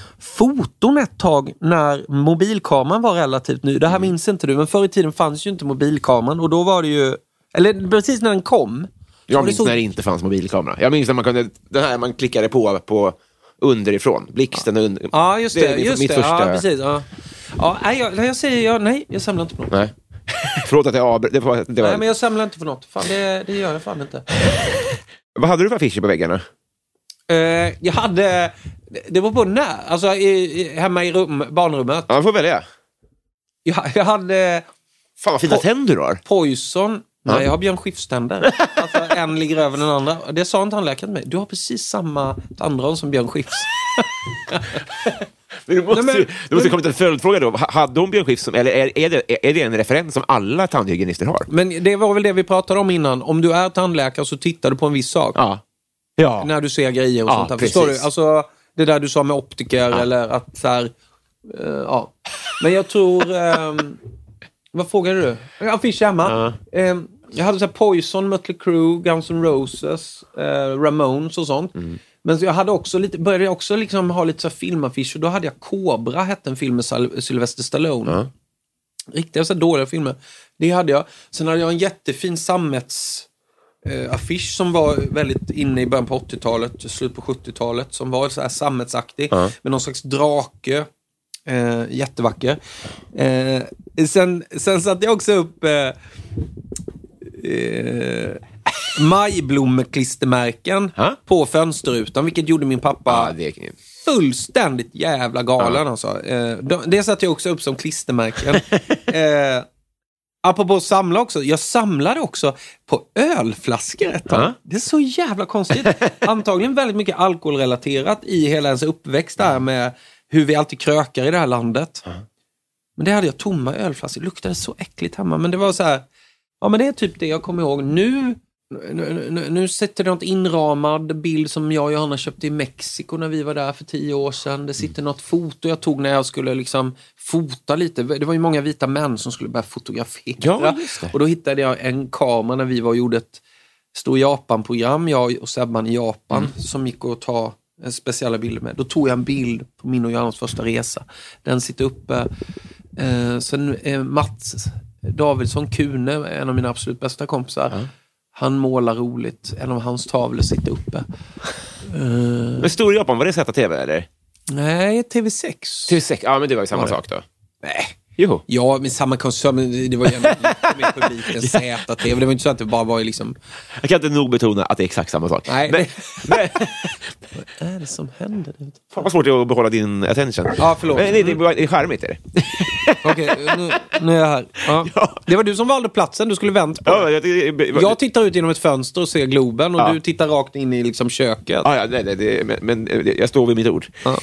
foton ett tag när mobilkameran var relativt ny. Det här mm. minns inte du, men förr i tiden fanns ju inte mobilkameran och då var det ju, eller precis när den kom. Jag minns så... när det inte fanns mobilkamera. Jag minns när man kunde, den här man klickade på på underifrån, blixten under. Ja, just det. det är just mitt det. Första... Ja, precis. Ja. Ja, nej, jag, jag säger ja, nej, jag samlar inte på något. Nej. Förlåt att jag avbröt. Det var, det var... Nej, men jag samlar inte på något. Fan, det, det gör jag fan inte. Vad hade du för affischer på väggarna? Uh, jag hade... Det var på när. Alltså i, i, hemma i rum, barnrummet. Ja, man får välja. Jag, jag hade... Fan vad fina po- tänder du har. Poison. Nej, jag har Björn Skifs-tänder. Alltså en ligger över den andra. Det sa inte han läkaren till mig. Du har precis samma tandron som Björn Skifs. Men du måste, Nej, men, du måste komma till en följdfråga då. Hade hon Björn Skifs som, eller är, är, det, är det en referens som alla tandhygienister har? Men det var väl det vi pratade om innan. Om du är tandläkare så tittar du på en viss sak. Ja. Ja. När du ser grejer och Ja, sånt där. precis. Förstår du? Alltså, det där du sa med optiker Ja. eller att så här, uh, ja. Men jag tror... Um, vad frågade du? Affisch hemma. Ja. Um, jag hade så här Poison, Mötley Crüe, Guns N' Roses, uh, Ramones och sånt. Mm. Men jag hade också lite, började också liksom ha lite så här filmaffischer. Då hade jag Cobra, hette en film med Sal- Sylvester Stallone. Ja. Riktiga så dåliga filmer. Det hade jag. Sen hade jag en jättefin sammets eh, affisch som var väldigt inne i början på åttiotalet, slut på sjuttiotalet, som var så här sammetsaktig Ja. med någon slags drake. Eh, jättevacker. Eh, sen, sen satte jag också upp eh, eh, majblommeklistermärken Ha? på fönsterrutan, vilket gjorde min pappa Ja, det är... fullständigt jävla galen. Ja. Alltså. Eh, det satte jag också upp som klistermärken. eh, apropå att samla också. Jag samlade också på ölflaskor ett tag. Ja. Det är så jävla konstigt. Antagligen väldigt mycket alkoholrelaterat i hela ens uppväxt där med hur vi alltid krökar i det här landet. Ja. Men det hade jag tomma ölflaskor. Det luktade så äckligt hemma. Men det var så här... Ja, men det är typ det jag kommer ihåg. Nu... Nu, nu, nu sitter det något inramad bild som jag och Johanna köpte i Mexiko när vi var där för tio år sedan. Det sitter något foto jag tog när jag skulle liksom fota lite. Det var ju många vita män som skulle börja fotografera. Ja, just det. Och då hittade jag en kamera när vi var och gjorde ett stort Japan-program. Jag och Sebban i Japan mm. som gick att ta speciella bilder med. Då tog jag en bild på min och Johannas första resa. Den sitter uppe. Eh, sen eh, Mats Davidsson Kune, en av mina absolut bästa kompisar. Mm. Han målar roligt. En av hans tavlor sitter uppe. Uh... Men Stor Japan, var det Z T V eller? Nej, T V sex. T V sex, ja men det var ju samma var sak då. Nej. Jo. Ja, men samma koncern, men det var ju lite mer publik än Z T V. Det var inte så att det bara var liksom... Jag kan inte nog betona att det är exakt samma sak. Nej. Men, men... Vad är det som händer? Fan vad svårt det är att behålla din attention. Ja, förlåt. Men det, det, det är charmigt, är det? Okej, nu, nu är jag här. Ja. Ja. Det var du som valde platsen, du skulle vänt på. Ja, jag, det, jag tittar ut genom ett fönster och ser Globen och ja. du tittar rakt in i liksom köket. Ja, ja nej, nej, det, men, men jag står vid mitt ord. Ja.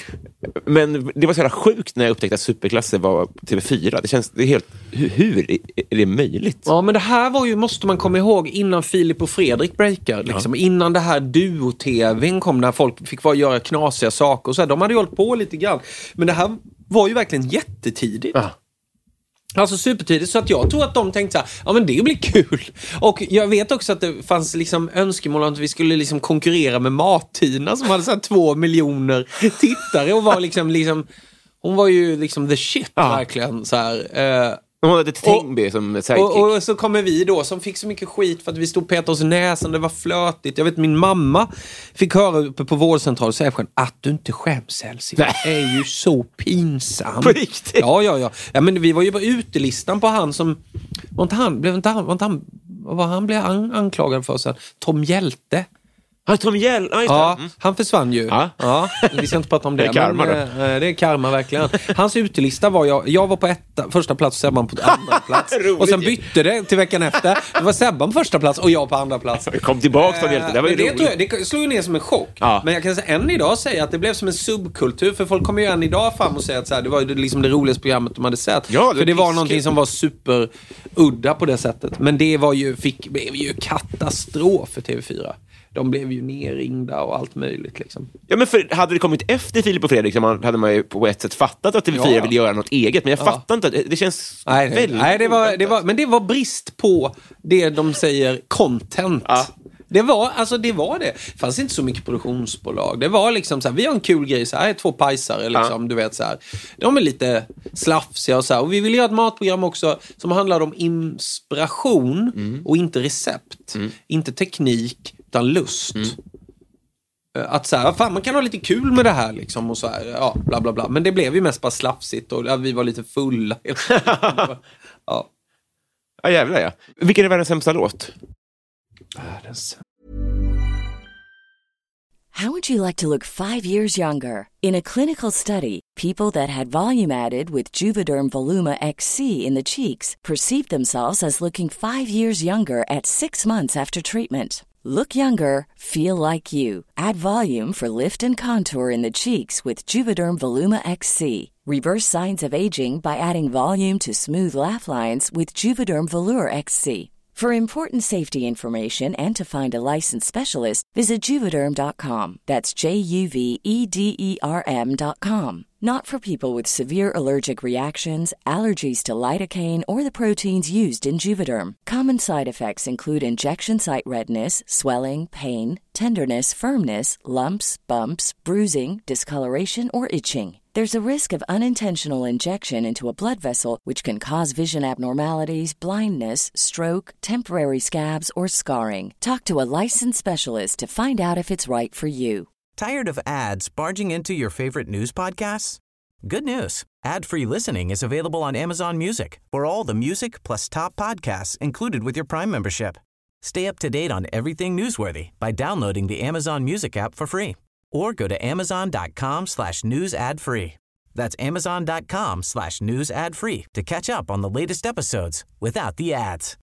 Men det var så jävla sjukt när jag upptäckte att Superklasse var T V fyra. Det känns det är helt... Hur, hur är det möjligt? Ja, men det här var ju, måste man komma ihåg, innan Filip och Fredrik breakar. Liksom. Ja. Innan det här duo-tvn kom, när folk fick vara göra knasiga saker. Och så här, de hade ju hållit på lite grann. Men det här var ju verkligen jättetidigt. Ja. Alltså supertidigt, så att jag tror att de tänkte så här, ja men det blir kul. Och jag vet också att det fanns liksom önskemål om att vi skulle liksom konkurrera med Martina som hade så här två miljoner tittare och var liksom, liksom hon var ju liksom the shit, ja. Verkligen så här. Eh, Hon hade ett Tengby som sidekick. Och, och så kommer vi då som fick så mycket skit för att vi stod petade oss i näsan, det var flötigt. Jag vet, min mamma fick höra uppe på vårdcentralen och säga att du inte skäms, Elsie. Det är ju så pinsamt. På riktigt? Ja, ja, ja. Ja, men vi var ju på utelistan på han som... Var inte han, blev inte han, var inte han, vad han blev an, anklagad för sen? Tom Hjälte. Ja, Tom Hjäl, ja, ja, mm. Han försvann ju. Ja. Ja, vi ska inte prata om det. Det är karma men, då. äh, det är karma verkligen. Hans utelista var jag, jag var på etta, första plats och Sebban på andra plats. Och sen bytte det till veckan efter. Det var Sebban på första plats och jag på andra plats. Jag kom tillbaka Tom Hjälte, det var ju det, roligt. tror jag, det slog ju ner som en chock. Ja. Men jag kan säga, än idag säga att det blev som en subkultur. För folk kommer ju än idag fram och säga att så här, det var ju liksom det roligaste programmet de hade sett. Ja, det för det var fiskigt. någonting som var superudda på det sättet. Men det var ju, fick, blev ju katastrof för T V fyra. De blev ju nerringda och allt möjligt liksom. Ja, men för hade det kommit efter Filip och Fredrik så man, hade man ju på ett sätt fattat att T V fyra ja. ville göra något eget. Men jag ja. fattar inte, det känns nej, nej, väldigt... Nej, det var, det var, men det var brist på det de säger content. Ja. Det var, alltså det var det. Det fanns inte så mycket produktionsbolag. Det var liksom så här, vi har en kul grej så här, två pajsare liksom, ja. du vet så här. De är lite slafsiga och så här. Och vi vill göra ett matprogram också som handlar om inspiration mm. och inte recept. Mm. Inte teknik, utan lust. Mm. Att så här, fan man kan ha lite kul med det här liksom och så här, ja, bla bla bla. Men det blev ju mest bara slafsigt och ja, vi var lite fulla. ja. Ja, jävlar ja. Vilken är världens sämsta låt? How would you like to look five years younger? In a clinical study, people that had volume added with Juvederm Voluma X C in the cheeks perceived themselves as looking five years younger at six months after treatment. Look younger, feel like you. Add volume for lift and contour in the cheeks with Juvederm Voluma X C. Reverse signs of aging by adding volume to smooth laugh lines with Juvederm Volure X C. For important safety information and to find a licensed specialist, visit Juvederm dot com. That's J U V E D E R M dot com. Not for people with severe allergic reactions, allergies to lidocaine, or the proteins used in Juvederm. Common side effects include injection site redness, swelling, pain, tenderness, firmness, lumps, bumps, bruising, discoloration, or itching. There's a risk of unintentional injection into a blood vessel, which can cause vision abnormalities, blindness, stroke, temporary scabs, or scarring. Talk to a licensed specialist to find out if it's right for you. Tired of ads barging into your favorite news podcasts? Good news. Ad-free listening is available on Amazon Music for all the music plus top podcasts included with your Prime membership. Stay up to date on everything newsworthy by downloading the Amazon Music app for free or go to amazon.com slash news ad free. That's amazon.com slash news ad free to catch up on the latest episodes without the ads.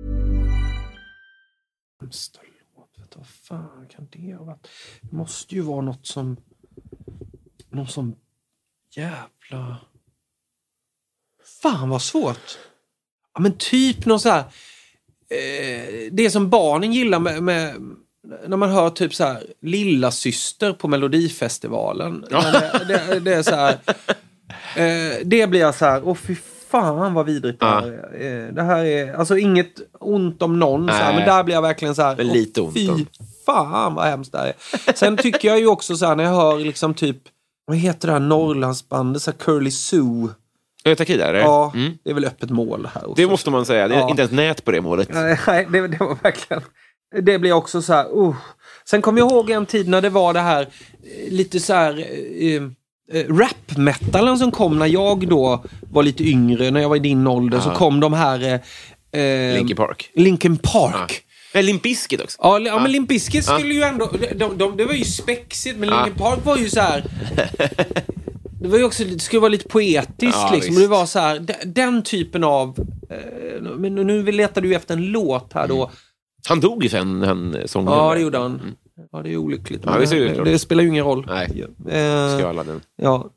Vad fan kan det ha varit? Det måste ju vara något som... Någon som... Jävla... Fan vad svårt. Ja men typ någon så här... Eh, det som barnen gillar med... med när man hör typ så här Lilla syster på Melodifestivalen. det, det, det är så här... Eh, det blir jag så här... Åh fy fan vad vidrigt det här är. Det här är... Alltså inget ont om någon. Så här, men där blir jag verkligen så här... Lite ont fy om. Fan vad hemskt det här är. Sen tycker jag ju också så här när jag hör liksom typ... Vad heter det här Norrlandsbandet? Så här Curly Sue. Jag tackar där. Ja, mm. det är väl öppet mål här också. Det måste man säga. Det är ja. inte ens nät på det målet. Nej, det, det var verkligen... Det blir också så här... Uh. Sen kommer jag ihåg en tid när det var det här... Lite så här... Uh, uh, rap-metalen som kom när jag då var lite yngre. När jag var i din ålder. Aha. Så kom de här... Uh, Linkin Park. Linkin Park. Ja. Limp Bizkit också. Ja, ja, men Limp Bizkit skulle ja. ju ändå... De, de, det var ju spexigt, men Linkin Park var ju så här... Det var ju också, det skulle vara lite poetiskt ja, liksom. Och det var så här, den, den typen av... Eh, men nu letar du efter en låt här då. Mm. Han dog ju sen, han sång. Ja, det gjorde han. Mm. Ja, det är olyckligt. Ja, det, det, det spelar ju ingen roll. Nej, eh, ska alla den. Ja.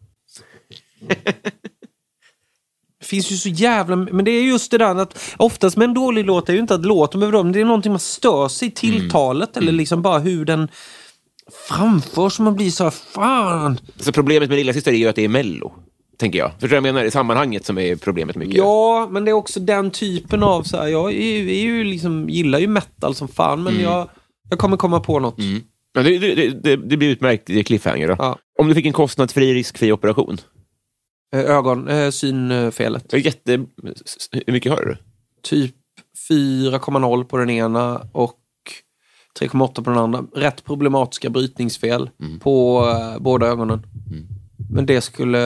Det finns ju så jävla... Men det är just det där att oftast med en dålig låt är ju inte att låten behöver dem. Det är någonting man stör sig i tilltalet. Mm. Eller liksom bara hur den framförs som man blir så här, fan. Så problemet med Lilla syster är ju att det är mello, tänker jag. För jag menar i sammanhanget som är problemet mycket. Ja, men det är också den typen av så här, jag är ju, är ju liksom, gillar ju metal som fan, men mm. jag, jag kommer komma på något. Mm. Ja, det, det, det, det blir utmärkt i cliffhanger då. Ja. Om du fick en kostnadsfri, riskfri operation? Ögon, äh, synfelet. Jätte... Hur mycket har du? Typ fyra komma noll på den ena och tre komma åtta på den andra. Rätt problematiska brytningsfel mm. på äh, båda ögonen. Mm. Men det skulle...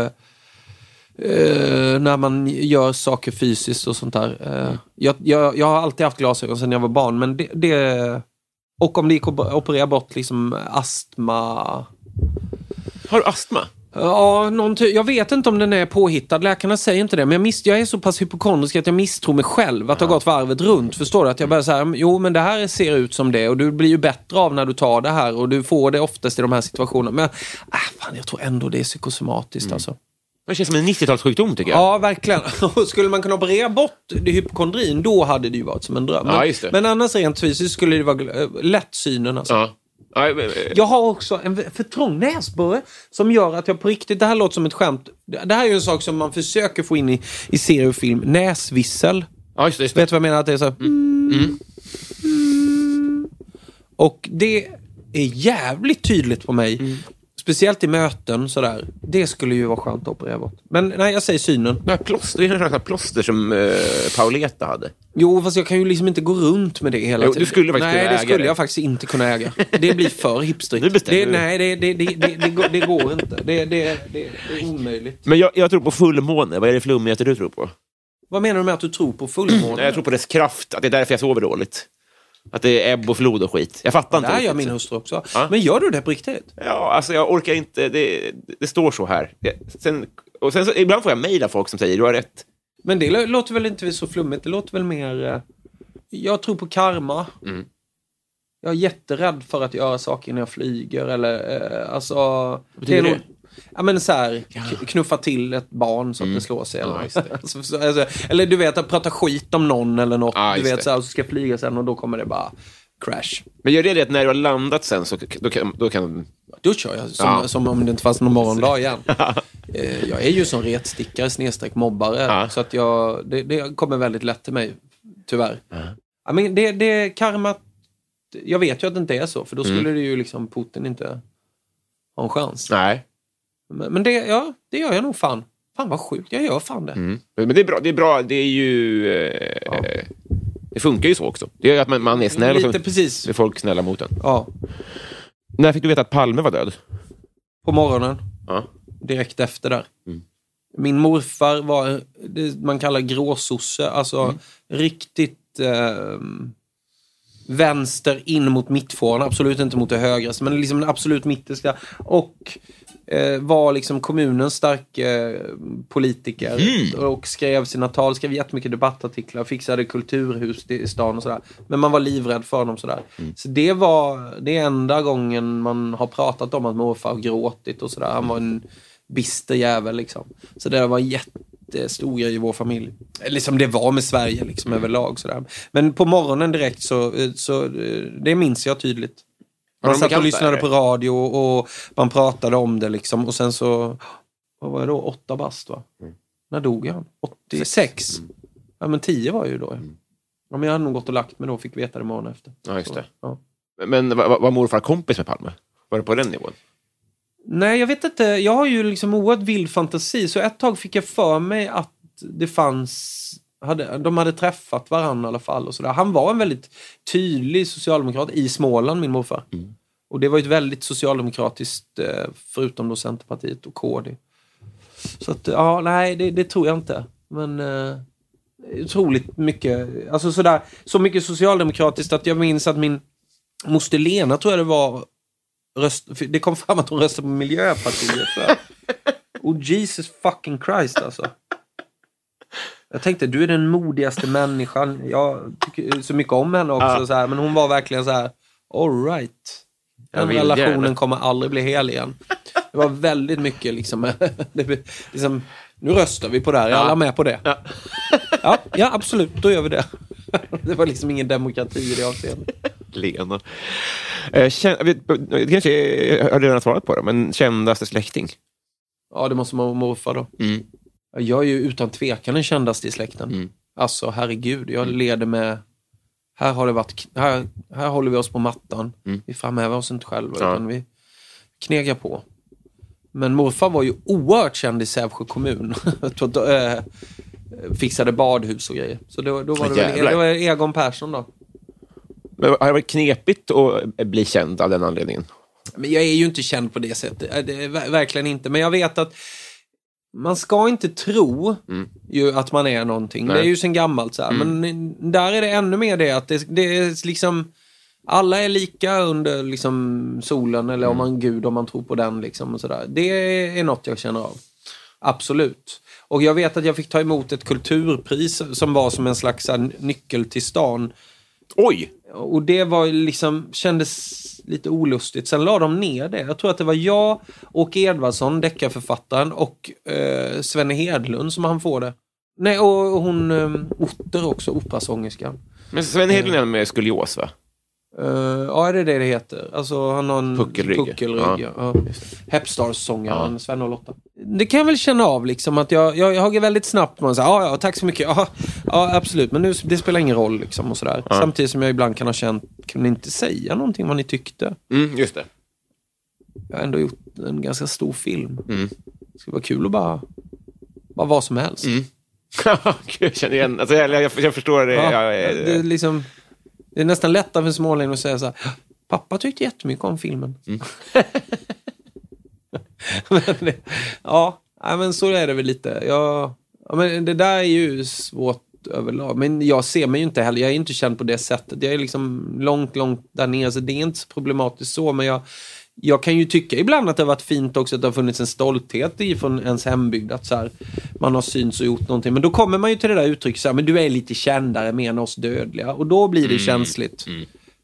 Äh, när man gör saker fysiskt och sånt där. Äh, mm. jag, jag, jag har alltid haft glasögon sedan jag var barn. Men det... det och om det gick att operera bort liksom astma... Har du astma? Ja, någon ty- jag vet inte om den är påhittad. Läkarna säger inte det. Men jag, miss- jag är så pass hypokondrisk att jag misstror mig själv. Att ja. ha gått varvet runt. Förstår du? Att jag börjar säga, jo men det här ser ut som det. Och du blir ju bättre av när du tar det här. Och du får det oftast i de här situationerna. Men äh, fan, jag tror ändå det är psykosomatiskt mm. alltså. Det känns som en nittiotalssjukdom tycker jag. Ja, verkligen. Skulle man kunna operera bort det hypokondrin, då hade det ju varit som en dröm. Ja, just det. Men annars rent fysiskt skulle det vara lätt synen alltså. Ja. Jag har också en för trång näsborre som gör att jag på riktigt, det här låter som ett skämt. Det här är ju en sak som man försöker få in i, i seriefilm. Näsvissel. Ja, just det, just det. Vet du vad jag menar? Att det är så här, mm. Mm. Mm. Och det är jävligt tydligt på mig. Mm. Speciellt i möten sådär. Det skulle ju vara skönt att operera bort. Men nej, jag säger synen. Nej, plåster, det är en sån plåster som uh, Pauleta hade. Jo, fast jag kan ju liksom inte gå runt med det hela jo, tiden. Du skulle faktiskt nej, kunna det skulle äga jag faktiskt inte kunna äga. Det blir för hipstrigt. Det, nej, det, det, det, det, det, går, det går inte. Det, det, det, det är omöjligt. Men jag, jag tror på fullmåne. Vad är det flummigaste du tror på? Vad menar du med att du tror på fullmåne? Jag tror på dess kraft. Att det är därför jag sover dåligt. Att det är ebb och flod och skit. Jag fattar inte. Det här gör min hustru också. Ja? Men gör du det på riktigt? Ja, alltså jag orkar inte. Det, det står så här. Sen, och sen så, ibland får jag mejl av folk som säger du har rätt. Men det låter väl inte så flummigt. Det låter väl mer... Jag tror på karma. Mm. Jag är jätterädd för att göra saker när jag flyger. Eller, eh, alltså... Det är nog, ja, men så här, knuffa till ett barn så att mm. det slår sig. Eller, ja, det. alltså, alltså, eller du vet, att prata skit om någon eller något. Ja, du vet, det. så här, och så ska jag flyga sen och då kommer det bara crash. Men gör det det att när du har landat sen så då kan... Då, kan... då kör jag som, ja. som om det inte fanns någon morgondag igen. eh, jag är ju som retstickare, snedstreck mobbare. Ja. Så att jag, det, det kommer väldigt lätt till mig, tyvärr. Ja. Ja, men det, det karma... Jag vet ju att det inte är så, för då skulle mm. det ju liksom Putin inte ha en chans. Nej. Men, men det, ja, det gör jag nog fan. Fan vad sjukt, jag gör fan det. Mm. Men det är bra, det är bra, det är ju... Eh, ja. Det funkar ju så också. Det är att man, man är snäll lite, och så precis. är folk snälla mot en. Ja. När fick du veta att Palme var död? På morgonen. Ja. Direkt efter där. Mm. Min morfar var det man kallar gråsosse. Alltså mm. riktigt... Eh, vänster in mot mittfåran, absolut inte mot det högra, men liksom den absolut mitterska, och eh, var liksom kommunens starka eh, politiker mm. och skrev sina tal, skrev jättemycket debattartiklar, fixade kulturhus i stan och sådär, men man var livrädd för dem sådär. Mm. Så det var det enda gången man har pratat om att morfar har gråtit och sådär. Han var en bister jävel liksom. Så det var jätte stor grej i vår familj. Liksom det var med Sverige liksom mm. överlag sådär. Men på morgonen direkt så, så det minns jag tydligt. Man satt och lyssnade på radio och man pratade om det liksom, och sen så vad var det då? Åtta bast va? Mm. När dog han? åttiosex. Mm. Ja men tio var ju då. Mm. Ja, men jag hade nog gått och lagt mig då, fick veta det morgonen efter. Ja just det. Så, ja. Men var, var morfar kompis med Palme? Var det på den nivån? Nej, jag vet inte. Jag har ju liksom oerhört vild fantasi. Så ett tag fick jag för mig att det fanns... Hade, de hade träffat varandra i alla fall. Och så där. Han var en väldigt tydlig socialdemokrat i Småland, min morfar. Mm. Och det var ett väldigt socialdemokratiskt, förutom då Centerpartiet och K D. Så att, ja, nej, det, det tror jag inte. Men eh, otroligt mycket... Alltså sådär, så mycket socialdemokratiskt att jag minns att min moster Lena, tror jag det var... Röst, det kom fram att hon röstade på Miljöpartiet. Oh Jesus fucking Christ alltså. Jag tänkte, du är den modigaste människan. Jag tycker så mycket om henne också. Ja. Så här, men hon var verkligen så här: all right. Den relationen gärna. Kommer aldrig bli hel igen. Det var väldigt mycket liksom, det, liksom nu röstar vi på det här. Är ja. Alla med på det? Ja. ja, ja, absolut. Då gör vi det. Det var liksom ingen demokrati i det avseendet. Lena. Eh, känn, det kanske jag har redan svarat på det, men kändaste släkting? Ja, det måste man morfar då. Mm. Jag är ju utan tvekan den kändaste i släkten. Mm. Alltså, herregud, jag leder med... Här har det varit... Här, här håller vi oss på mattan. Mm. Vi framhäver oss inte själva, ja. Utan vi knegar på. Men morfar var ju oerhört känd i Sävsjö kommun. Fixade badhus och grejer. Så då, då var det, väl, det var Egon Persson då. Men har det varit knepigt att bli känd av den anledningen? Men jag är ju inte känd på det sättet. Det är verkligen inte. Men jag vet att man ska inte tro mm. ju att man är någonting. Nej. Det är ju sen gammalt så här. Mm. Men där är det ännu mer det att det, det är liksom... Alla är lika under liksom solen, eller om man Gud, om man tror på den liksom och sådär. Det är något jag känner av. Absolut. Och jag vet att jag fick ta emot ett kulturpris som var som en slags nyckel till stan. Oj! Och det var liksom, kändes lite olustigt. Sen la de ner det. Jag tror att det var jag, Åke Edvardsson, deckarförfattaren, och eh, Svenne Hedlund som han får det. Nej, och, och hon eh, Otter också, operasångerskan. Men Svenne Hedlund är med skolios, va? Uh, ja, är det det det heter? Alltså han har en puckelrygg. puckelrygg ja. Ja. Hepstars-sångaren, ja. Sven och Lotta. Det kan jag väl känna av liksom, att jag, jag, jag har väldigt snabbt man säger, ja, ja, tack så mycket. Ja, ja, absolut, men nu, det spelar ingen roll liksom och sådär. Ja. Samtidigt som jag ibland kan ha känt, kan ni inte säga någonting vad ni tyckte? Mm, just det. Jag har ändå gjort en ganska stor film. Mm. Det skulle vara kul att bara bara vad som helst. Mm. jag känner igen, alltså, jag, jag, jag förstår det. Ja, jag, jag, det är liksom... Det är nästan lättare för smålänningar att säga så här: pappa tyckte jättemycket om filmen. Mm. men det, ja, men så är det väl lite. Jag, ja, men det där är ju svårt överlag. Men jag ser mig ju inte heller. Jag är inte känd på det sättet. Jag är liksom långt, långt där nere. Så det är inte så problematiskt så. Men jag, jag kan ju tycka ibland att det har varit fint också att det har funnits en stolthet i från ens hembygd. Att så här, man har syns och gjort någonting. Men då kommer man ju till det där uttrycket så här: men du är lite kändare mer än oss dödliga. Och då blir det mm. känsligt. Mm.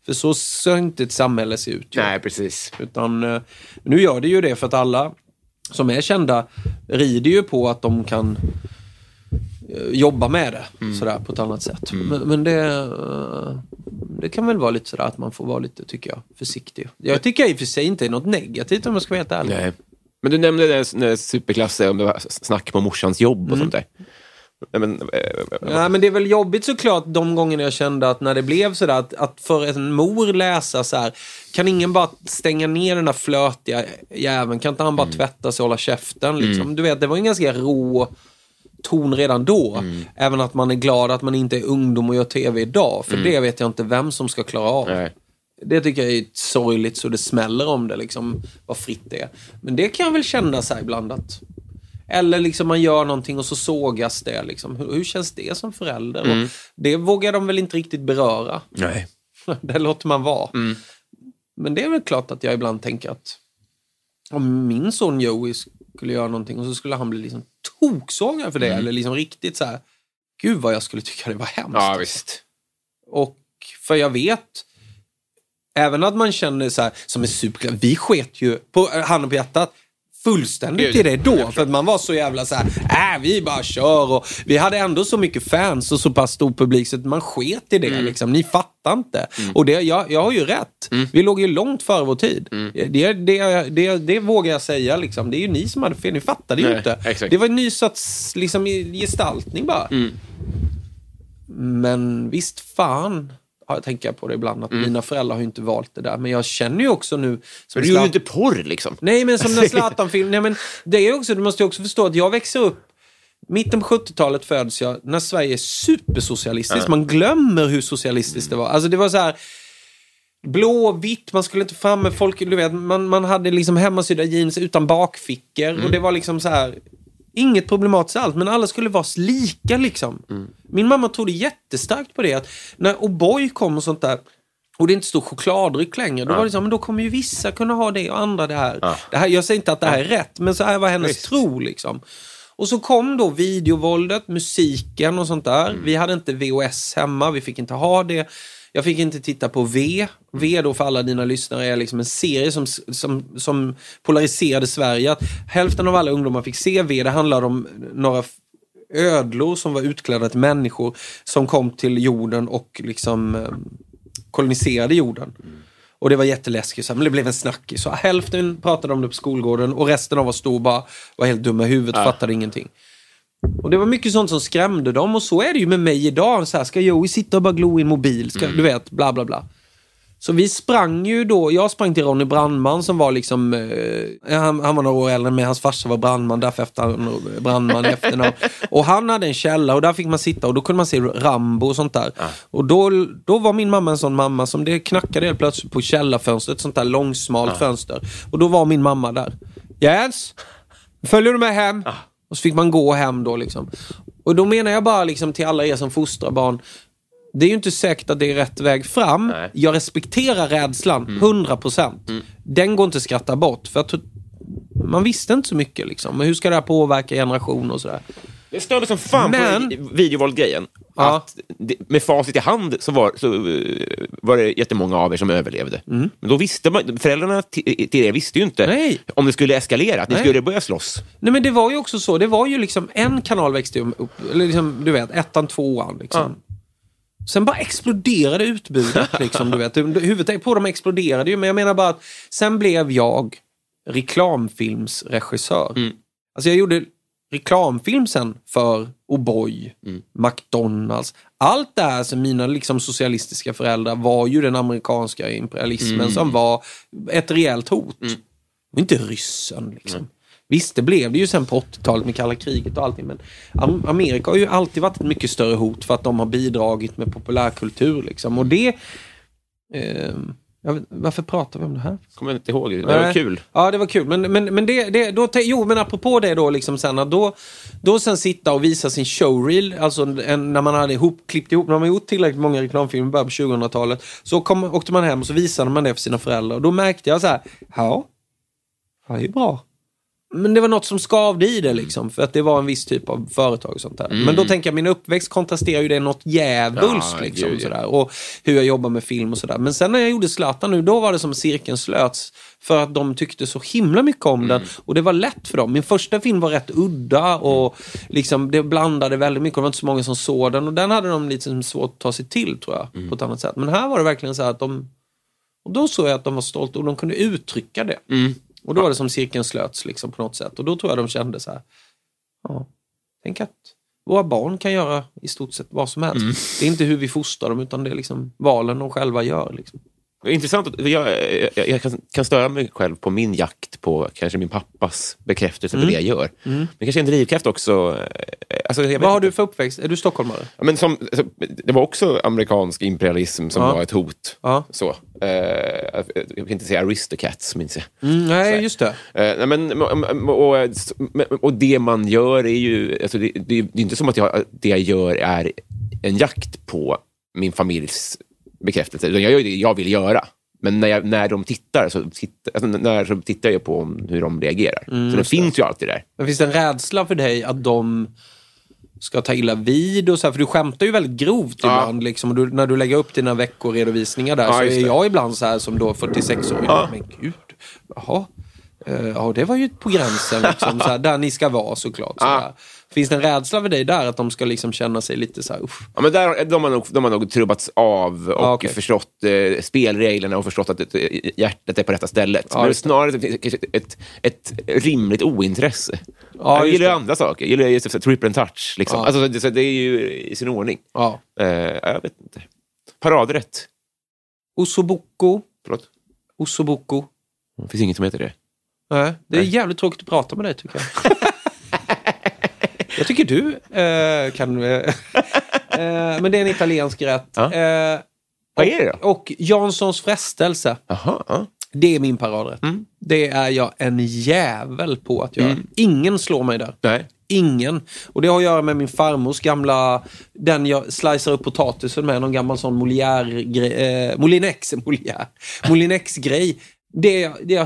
För så ser inte ett samhälle se ut. Ju. Nej, precis. Utan uh, nu gör det ju det för att alla som är kända rider ju på att de kan uh, jobba med det mm. sådär på ett annat sätt. Mm. Men, men det, uh, det kan väl vara lite sådär att man får vara lite, tycker jag, försiktig. Jag tycker i och för sig inte är något negativt om jag ska vara helt ärlig. Nej. Men du nämnde det när superklasse om det var snack på morsans jobb och mm. sånt där. Men, äh, ja, men det är väl jobbigt såklart de gångerna jag kände att när det blev sådär att, att för en mor läsa så här, kan ingen bara stänga ner den här flötiga jäveln, kan inte han bara mm. tvätta sig och hålla käften liksom. Mm. Du vet, det var en ganska rå ton redan då, mm. även att man är glad att man inte är ungdom och gör tv idag, för mm. det vet jag inte vem som ska klara av. Nej. Det tycker jag är sorgligt så det smäller om det liksom, vad fritt det är. Men det kan jag väl känna så här ibland att, eller liksom man gör någonting och så sågas det liksom. Hur, hur känns det som förälder? Mm. Och det vågar de väl inte riktigt beröra. Nej. Det låter man vara. Mm. Men det är väl klart att jag ibland tänker att om min son Joey skulle göra någonting och så skulle han bli liksom toksågad för det. Mm. Eller liksom riktigt så här, gud vad jag skulle tycka det var hemskt. Ja, visst. Och för jag vet, även att man känner så här, som är super, vi sket ju på handen på hjärtat fullständigt i det då, för att man var så jävla så här, äh, vi bara kör, och vi hade ändå så mycket fans och så pass stor publik så att man sket i det mm. liksom, ni fattar inte. Mm. Och det, jag, jag har ju rätt. Mm. Vi låg ju långt före vår tid. Mm. Det, det, det, det vågar jag säga liksom. Det är ju ni som hade fel, ni fattade ju inte. Exakt. Det var en ny sorts liksom, gestaltning bara. Mm. Men visst fan jag tänker på det ibland att mm. mina föräldrar har ju inte valt det där, men jag känner ju också nu som du är ju inte porr liksom. Nej, men som den Zlatan-film. Nej, men det är också, du måste ju också förstå att jag växer upp mitten på sjuttiotalet föds jag när Sverige är supersocialistiskt. Mm. Man glömmer hur socialistiskt mm. det var. Alltså det var så här blå, vitt, man skulle inte fram med folk, du vet, man, man hade liksom hemmasydda jeans utan bakfickor mm. och det var liksom så här inget problematiskt allt, men alla skulle vara lika liksom. Mm. Min mamma trodde jättestarkt på det, att när O'boy kom och sånt där, och det inte stod chokladdryck längre, då ja. var det så, men då kommer ju vissa kunna ha det och andra det här. Ja. Det här. Jag säger inte att det här är rätt, men så här var hennes Visst. tro liksom. Och så kom då videovåldet, musiken och sånt där. Mm. Vi hade inte V H S hemma, vi fick inte ha det. Jag fick inte titta på V. V då för alla dina lyssnare är liksom en serie som, som, som polariserade Sverige. Att hälften av alla ungdomar fick se V. Det handlade om några ödlor som var utklädda till människor som kom till jorden och liksom eh, koloniserade jorden. Och det var jätteläskigt, så, men det blev en snackis. Så hälften pratade om det på skolgården och resten av oss stod bara var helt dumma i huvudet, ja. fattade ingenting. Och det var mycket sånt som skrämde dem. Och så är det ju med mig idag. Så här, ska Joey sitta och bara glo i en mobil? Ska, mm. Du vet, bla bla bla. Så vi sprang ju då. Jag sprang till Ronny Brandman som var liksom eh, han, han var några år äldre, med hans farsa var brandman. Därför efter han brandman efter. Och han hade en källa och där fick man sitta. Och då kunde man se Rambo och sånt där. Ja. Och då, då var min mamma en sån mamma som det knackade helt plötsligt på källarfönstret. Sånt där långsmalt ja. fönster. Och då var min mamma där. Jens, följer du med hem? Ja. Och så fick man gå hem då liksom. Och då menar jag bara liksom till alla er som fostrar barn, det är ju inte säkert att det är rätt väg fram. Nej. Jag respekterar rädslan, mm. hundra procent. Mm. Den går inte att skratta bort. För att man visste inte så mycket liksom. Men hur ska det här påverka generationer och sådär? Det störde som fan Men, på videovåldgrejen. Ja. Att det, med facit i hand så var, så var det jättemånga av er som överlevde. Mm. Men då visste man, föräldrarna till, till er visste ju inte Nej. om det skulle eskalera, att ni Nej. skulle börja slåss. Nej, men det var ju också så. Det var ju liksom en kanal växte upp, eller liksom, du vet, ettan, tvåan liksom. Ja. Sen bara exploderade utbudet liksom, du vet. Huvudet på dem exploderade ju, men jag menar bara att sen blev jag reklamfilmsregissör. Mm. Alltså jag gjorde reklamfilm sen för O'boy, mm. McDonalds. Allt det här som mina liksom socialistiska föräldrar var ju den amerikanska imperialismen mm. som var ett rejält hot. Mm. Och inte ryssen liksom. Mm. Visst, det blev det ju sen på åttiotalet med kalla kriget och allting, men Amerika har ju alltid varit ett mycket större hot för att de har bidragit med populärkultur liksom. Och det eh, jag vet, varför pratar vi om det här? Kommer inte ihåg, det var Nej. kul. Ja, det var kul, men, men, men det, det då, jo, men apropå det då liksom sen, att då, då sen sitta och visa sin showreel, alltså en, när man hade ihop, klippt ihop, när man gjort tillräckligt många reklamfilmer början på tjugohundratalet, så kom, åkte man hem och så visade man det för sina föräldrar, och då märkte jag så här, ja, det är ju bra. Men det var något som skavde i det liksom. För att det var en viss typ av företag och sånt där. Mm. Men då tänker jag, min uppväxt kontrasterar ju det något jävulst ja, liksom. Gud, sådär. Och hur jag jobbar med film och sådär. Men sen när jag gjorde Zlatan nu, då var det som cirkeln slöts. För att de tyckte så himla mycket om mm. den. Och det var lätt för dem. Min första film var rätt udda. Och liksom det blandade väldigt mycket. Och det var inte så många som såg den. Och den hade de lite svårt att ta sig till, tror jag. Mm. På ett annat sätt. Men här var det verkligen så här att de... Och då såg jag att de var stolta. Och de kunde uttrycka det. Mm. Och då var det som cirkeln slöts liksom på något sätt. Och då tror jag de kände så här. Ja, tänk att våra barn kan göra i stort sett vad som helst. Mm. Det är inte hur vi fostrar dem, utan det är liksom valen de själva gör liksom. Intressant. Jag, jag, jag kan, kan störa mig själv på min jakt på kanske min pappas bekräftelse mm. för det jag gör. Mm. Men kanske en drivkraft också. Alltså, vad har du för uppväxt? Är du stockholmare? Ja, men som, det var också amerikansk imperialism som ja. var ett hot. Ja. Så. Uh, jag kan inte säga Aristocats, minns jag. Mm, nej, just det. Uh, men, och, och det man gör är ju... Alltså det, det, det är inte som att jag, det jag gör är en jakt på min familjs bekräftelse. Jag gör det jag vill göra. Men när, jag, när de tittar så tittar, alltså när, så tittar jag på hur de reagerar. Mm, så det finns det. Ju alltid där. Men finns det en rädsla för dig att de ska ta illa vid och så här? För du skämtar ju väldigt grovt ja. ibland. Liksom, och du, när du lägger upp dina veckoredovisningar där ja, så är jag ibland så här som då fyrtiosex-årig. Ja. Men gud, jaha. Uh, ja, det var ju på gränsen liksom, så här, där ni ska vara såklart. Så ja. Finns det en rädsla för dig där att de ska liksom känna sig lite så här, uff? Ja, men där, de, har nog, de har nog trubbats av och ah, okay. förstått eh, spelreglerna och förstått att ett, hjärtat är på rätta stället. Ja, men det är snarare ett, ett, ett rimligt ointresse. Ja, jag gillar andra saker. Jag gillar just så, triple and touch. Liksom. Ja. Alltså, det, det är ju i sin ordning. Ja. Eh, jag vet inte. Paradrätt. Ossobuco. Förlåt? Ossobuco. Det finns inget som heter det. Nej, det är Nej. jävligt tråkigt att prata med dig, tycker jag. Jag tycker du eh, kan... Eh, eh, men det är en italiensk rätt. Ja. Eh, Vad är det då? Och Janssons frestelse. Aha, ja. Det är min paradrätt. Mm. Det är jag en jävel på att göra. Mm. Ingen slår mig där. Nej. Ingen. Och det har att göra med min farmors gamla... Den jag slicear upp potatisen med. Någon gammal sån Molière... Eh, Molinex. Molière. Molinex-grej. Det är... Det är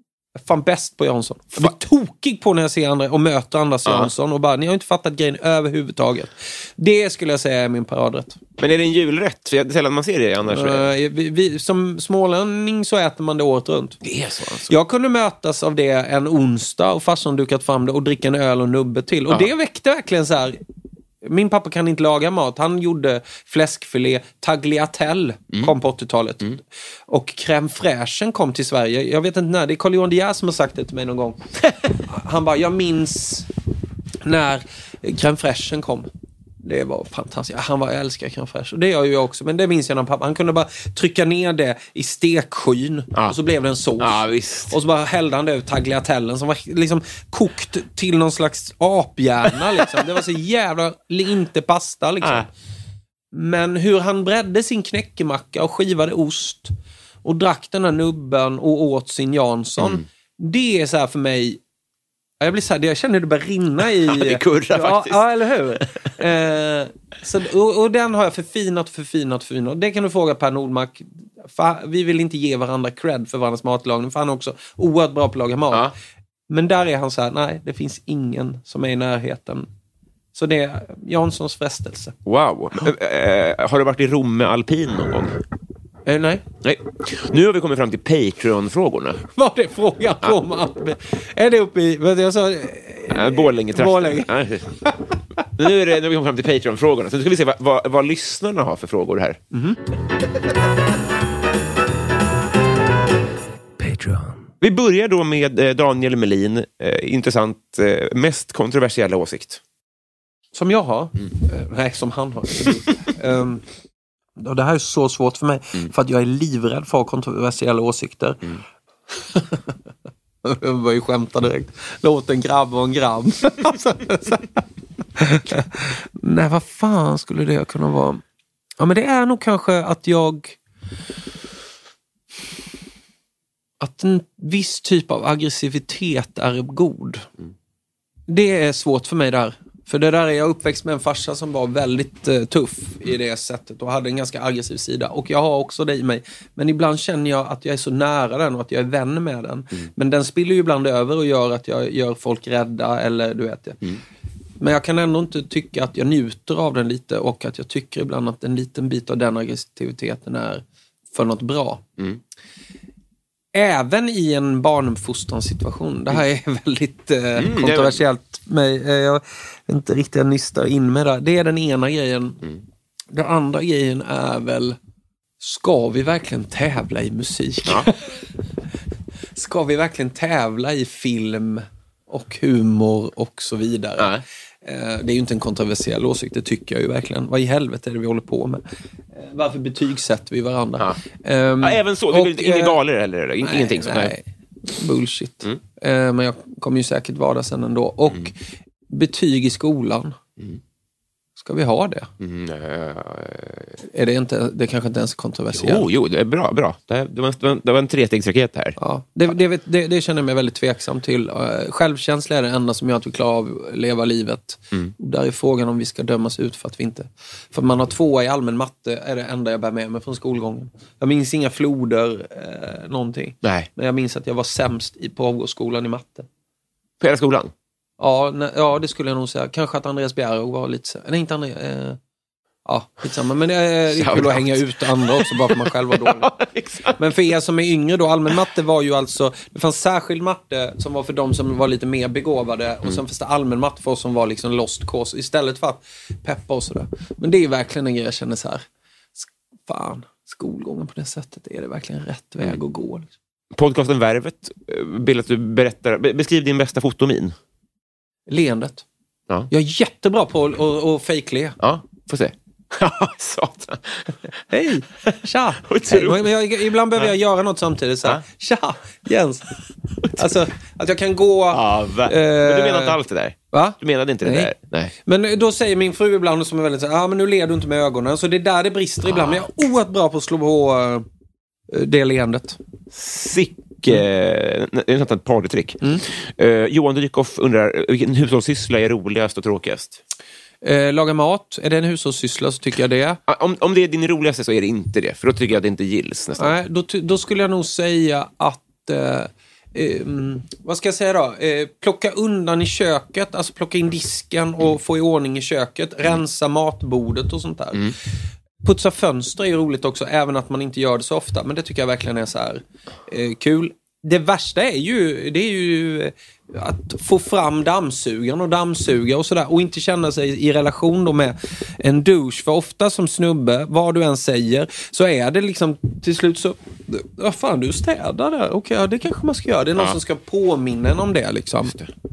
fan bäst på Jansson. Jag blir tokig på när jag ser andra och möter Anders uh-huh. Jansson och bara, ni har inte fattat grejen överhuvudtaget. Det skulle jag säga är min paradrätt. Men är det en julrätt? För det är sällan man ser det annars. Uh, vi, vi, som smålänning så äter man det året runt. Det är så alltså. Jag kunde mötas av det en onsdag och farsan dukat fram det och dricka en öl och nubbe till. Och uh-huh. det väckte verkligen så här. Min pappa kan inte laga mat. Han gjorde fläskfilé. Tagliatelle mm. kom på åttiotalet. Mm. Och crème fraîchen kom till Sverige. Jag vet inte när. Det är Carl Johan Diaz som har sagt det till mig någon gång. Han bara, jag minns när crème fraîchen kom. Det var fantastiskt. Han var älskar crème fraîche. Och det gör ju jag också. Men det minns jag när pappa. Han kunde bara trycka ner det i stekskyn. Ja. Och så blev det en sås. Ja, visst. Och så bara hällde han det över tagliatellen som var liksom kokt till någon slags aphjärna. Liksom. Det var så jävla inte pasta liksom. Ja. Men hur han bredde sin knäckemacka och skivade ost och drack den här nubben och åt sin Jansson. Mm. Det är så här för mig. Jag blir så här, jag känner det börjar rinna i... Ja, det kurrar ja, faktiskt. Ja, eller hur? eh, så, och, och den har jag förfinat, förfinat, förfinat. Det kan du fråga Per Nordmark. För, vi vill inte ge varandra cred för varandras matlagning. För han är också oerhört bra på att laga mat. Ja. Men där är han så här, nej, det finns ingen som är i närheten. Så det är Janssons frestelse. Wow. Eh, har du varit i Romme Alpin någon gång? Eh, nej. nej. Nu har vi kommit fram till Patreon-frågorna. Vad är frågan på ja. Är det uppe i... Vad jag sa? Äh, Borlänge. Borlänge. nu, är det, nu har vi kommit fram till Patreon-frågorna. Så nu ska vi se vad, vad, vad lyssnarna har för frågor här. Mm-hmm. Patreon. Vi börjar då med Daniel Melin. Eh, intressant. Eh, mest kontroversiella åsikt. Som jag har? Mm. Eh, nej, som han har. um, Och det här är så svårt för mig. Mm. För att jag är livrädd för kontroversiella åsikter. Mm. Jag var ju skämta direkt. Låt en grabb och en grabb. Nej, vad fan skulle det kunna vara? Ja, men det är nog kanske att jag... Att en viss typ av aggressivitet är god. Mm. Det är svårt för mig där. För det där är jag uppväxt med en farsa som var väldigt uh, tuff i det sättet och hade en ganska aggressiv sida. Och jag har också det i mig. Men ibland känner jag att jag är så nära den och att jag är vän med den. Mm. Men den spiller ju ibland över och gör att jag gör folk rädda eller du vet det. Mm. Men jag kan ändå inte tycka att jag njuter av den lite och att jag tycker ibland att en liten bit av den aggressiviteten är för något bra. Mm. Även i en barnuppfostranssituation. Det här är väldigt eh, mm, kontroversiellt. Men jag är inte riktigt nystar in med det. Det är den ena grejen. Mm. Den andra grejen är väl, ska vi verkligen tävla i musik? Ja. Ska vi verkligen tävla i film och humor och så vidare? Nej. Det är ju inte en kontroversiell åsikt, det tycker jag ju verkligen. Vad i helvete är det vi håller på med? Varför betygsätter vi varandra? Ja. Um, ja, även så, och, det är inga galer eller nej, ingenting sånt. Nej, bullshit. Mm. Uh, men jag kommer ju säkert vara där sen ändå. Och mm. betyg i skolan. Mm. Ska vi ha det? Mm. Uh, är det inte, det kanske inte ens är kontroversiellt? Jo, jo, det är bra, bra. Det, det, var, det var en trestegsraket här. Ja, det, det, det, det känner jag mig väldigt tveksam till. Uh, självkänsla är det enda som gör att vi klarar av att leva livet. Mm. Och där är frågan om vi ska dömas ut för att vi inte... För man har tvåa i allmän matte är det enda jag bär med mig från skolgången. Jag minns inga floder, uh, någonting. Nej. Men jag minns att jag var sämst i på avgångsskolan i matte. På hela skolan? Ja, ne- ja, det skulle jag nog säga. Kanske att Andreas Bjärro var lite... Nej, inte Andreas... Eh, ja, lite samma. Men det är, det är kul att hänga ut andra också bara för man själv var dålig. Ja, men för er som är yngre då, allmän matte var ju alltså... Det fanns särskild matte som var för de som var lite mer begåvade. Mm. Och sen fanns det allmän matte för oss som var liksom lost cause. Istället för att peppa och sådär. Men det är ju verkligen en grej jag känner så här... Fan, skolgången på det sättet. Är det verkligen rätt väg att gå? Liksom? Podcasten Värvet vill att du berättar... Beskriv din bästa fotomin. Leendet. Ja. Jag är jättebra på att och, och fejkle. Ja, får se. Ja, satan. Hej, tja. Hej. Men jag, ibland behöver jag göra något samtidigt. Så här. Tja, Jens. Alltså, att jag kan gå... Ja, äh, men du menar inte allt det där? Va? Du menade inte det Nej. där? Nej. Men då säger min fru ibland som är väldigt så här, ja men nu ler du inte med ögonen. Så det är där det brister ah. ibland. Men jag är oerhört bra på att slå på uh, det leendet. Sick. Mm. Det är ett partytrick. Mm. Uh, Johan Dykhoff undrar, vilken hushållssyssla är roligast och tråkigast? Uh, laga mat, är det en hushållssyssla så tycker jag det. Om, om det är din roligaste så är det inte det. För då tycker jag att det inte gills nästan. Nej, då, då skulle jag nog säga att uh, um, vad ska jag säga då? Uh, plocka undan i köket, alltså plocka in disken och mm. få i ordning i köket. Mm. Rensa matbordet och sånt där. Mm. Putsa fönster är ju roligt också, även att man inte gör det så ofta. Men det tycker jag verkligen är så här eh, kul. Det värsta är ju, det är ju att få fram dammsugaren och dammsuga och sådär. Och inte känna sig i relation då med en douche. För ofta som snubbe, vad du än säger, så är det liksom till slut så... Vad fan, du städar där. Okej, ja, det kanske man ska göra. Det är någon ja. som ska påminna en om det liksom.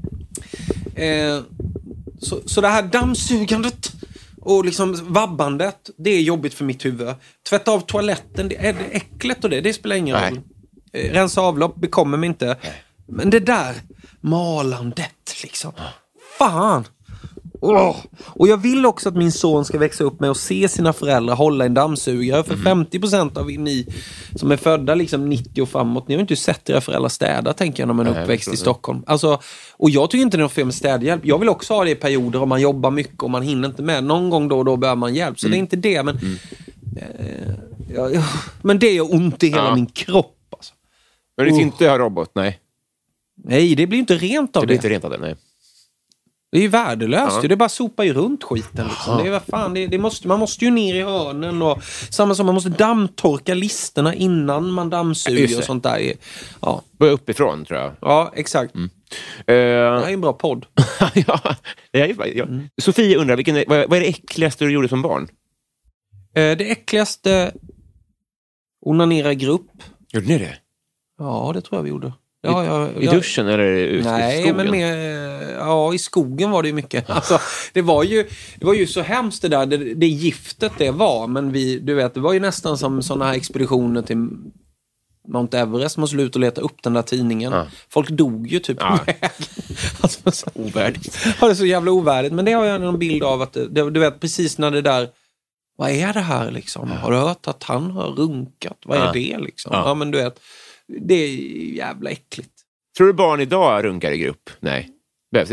Det. Eh, så, så det här dammsugandet... Och liksom vabbandet, det är jobbigt för mitt huvud. Tvätta av toaletten, det är det äckligt och det, det spelar ingen roll. Eh, rensa avlopp bekommer mig inte. Nej. Men det där malandet liksom. Fan. Oh. Och jag vill också att min son ska växa upp med att se sina föräldrar hålla en dammsugare. För mm. femtio procent av ni som är födda liksom nittio och framåt, ni har inte sett era föräldrar städa, tänker jag, när man är uppväxt i Stockholm. Alltså, och jag tycker inte det är något fel med städhjälp. Jag vill också ha det i perioder om man jobbar mycket och man hinner inte med. Någon gång då och då behöver man hjälp. Så mm. det är inte det, men mm. eh, ja, ja, men det gör ont i hela ja. min kropp. Alltså. Men det är oh. inte ha robot, nej. Nej, det blir inte rent av det. Det blir inte rent av det, nej. Det är ju värdelöst. Ja. Det är bara sopa i runt skiten. Liksom. Det är, vad fan, det, det måste, man måste ju ner i hörnen. Och, samma som man måste dammtorka listerna innan man dammsuger och sånt där. Ja. Börja uppifrån, tror jag. Ja, exakt. Mm. Uh, det är en bra podd. ja, det är, ja. Mm. Sofie undrar, vilken, vad, vad är det äckligaste du gjorde som barn? Uh, det äckligaste... Onanera i grupp. Gjorde ni det? Ja, det tror jag vi gjorde. Ja, ja, I duschen ja. eller ute Nej, i skogen? men med, ja, i skogen var det ju mycket. Alltså, det, var ju, det var ju så hemskt det där, det, det giftet det var. Men vi, du vet, det var ju nästan som sådana här expeditioner till Mount Everest. Man skulle ut och leta upp den där tidningen. Ja. Folk dog ju typ ja. på väg. Alltså, så ovärdigt. Ja, det är så jävla ovärdigt. Men det har jag en bild av att, det, du vet, precis när det där... Vad är det här liksom? Ja. Har du hört att han har runkat? Vad är ja. det liksom? Ja. ja, men du vet... Det är jävla äckligt. Tror du barn idag runkar i grupp? Nej, behövs inte.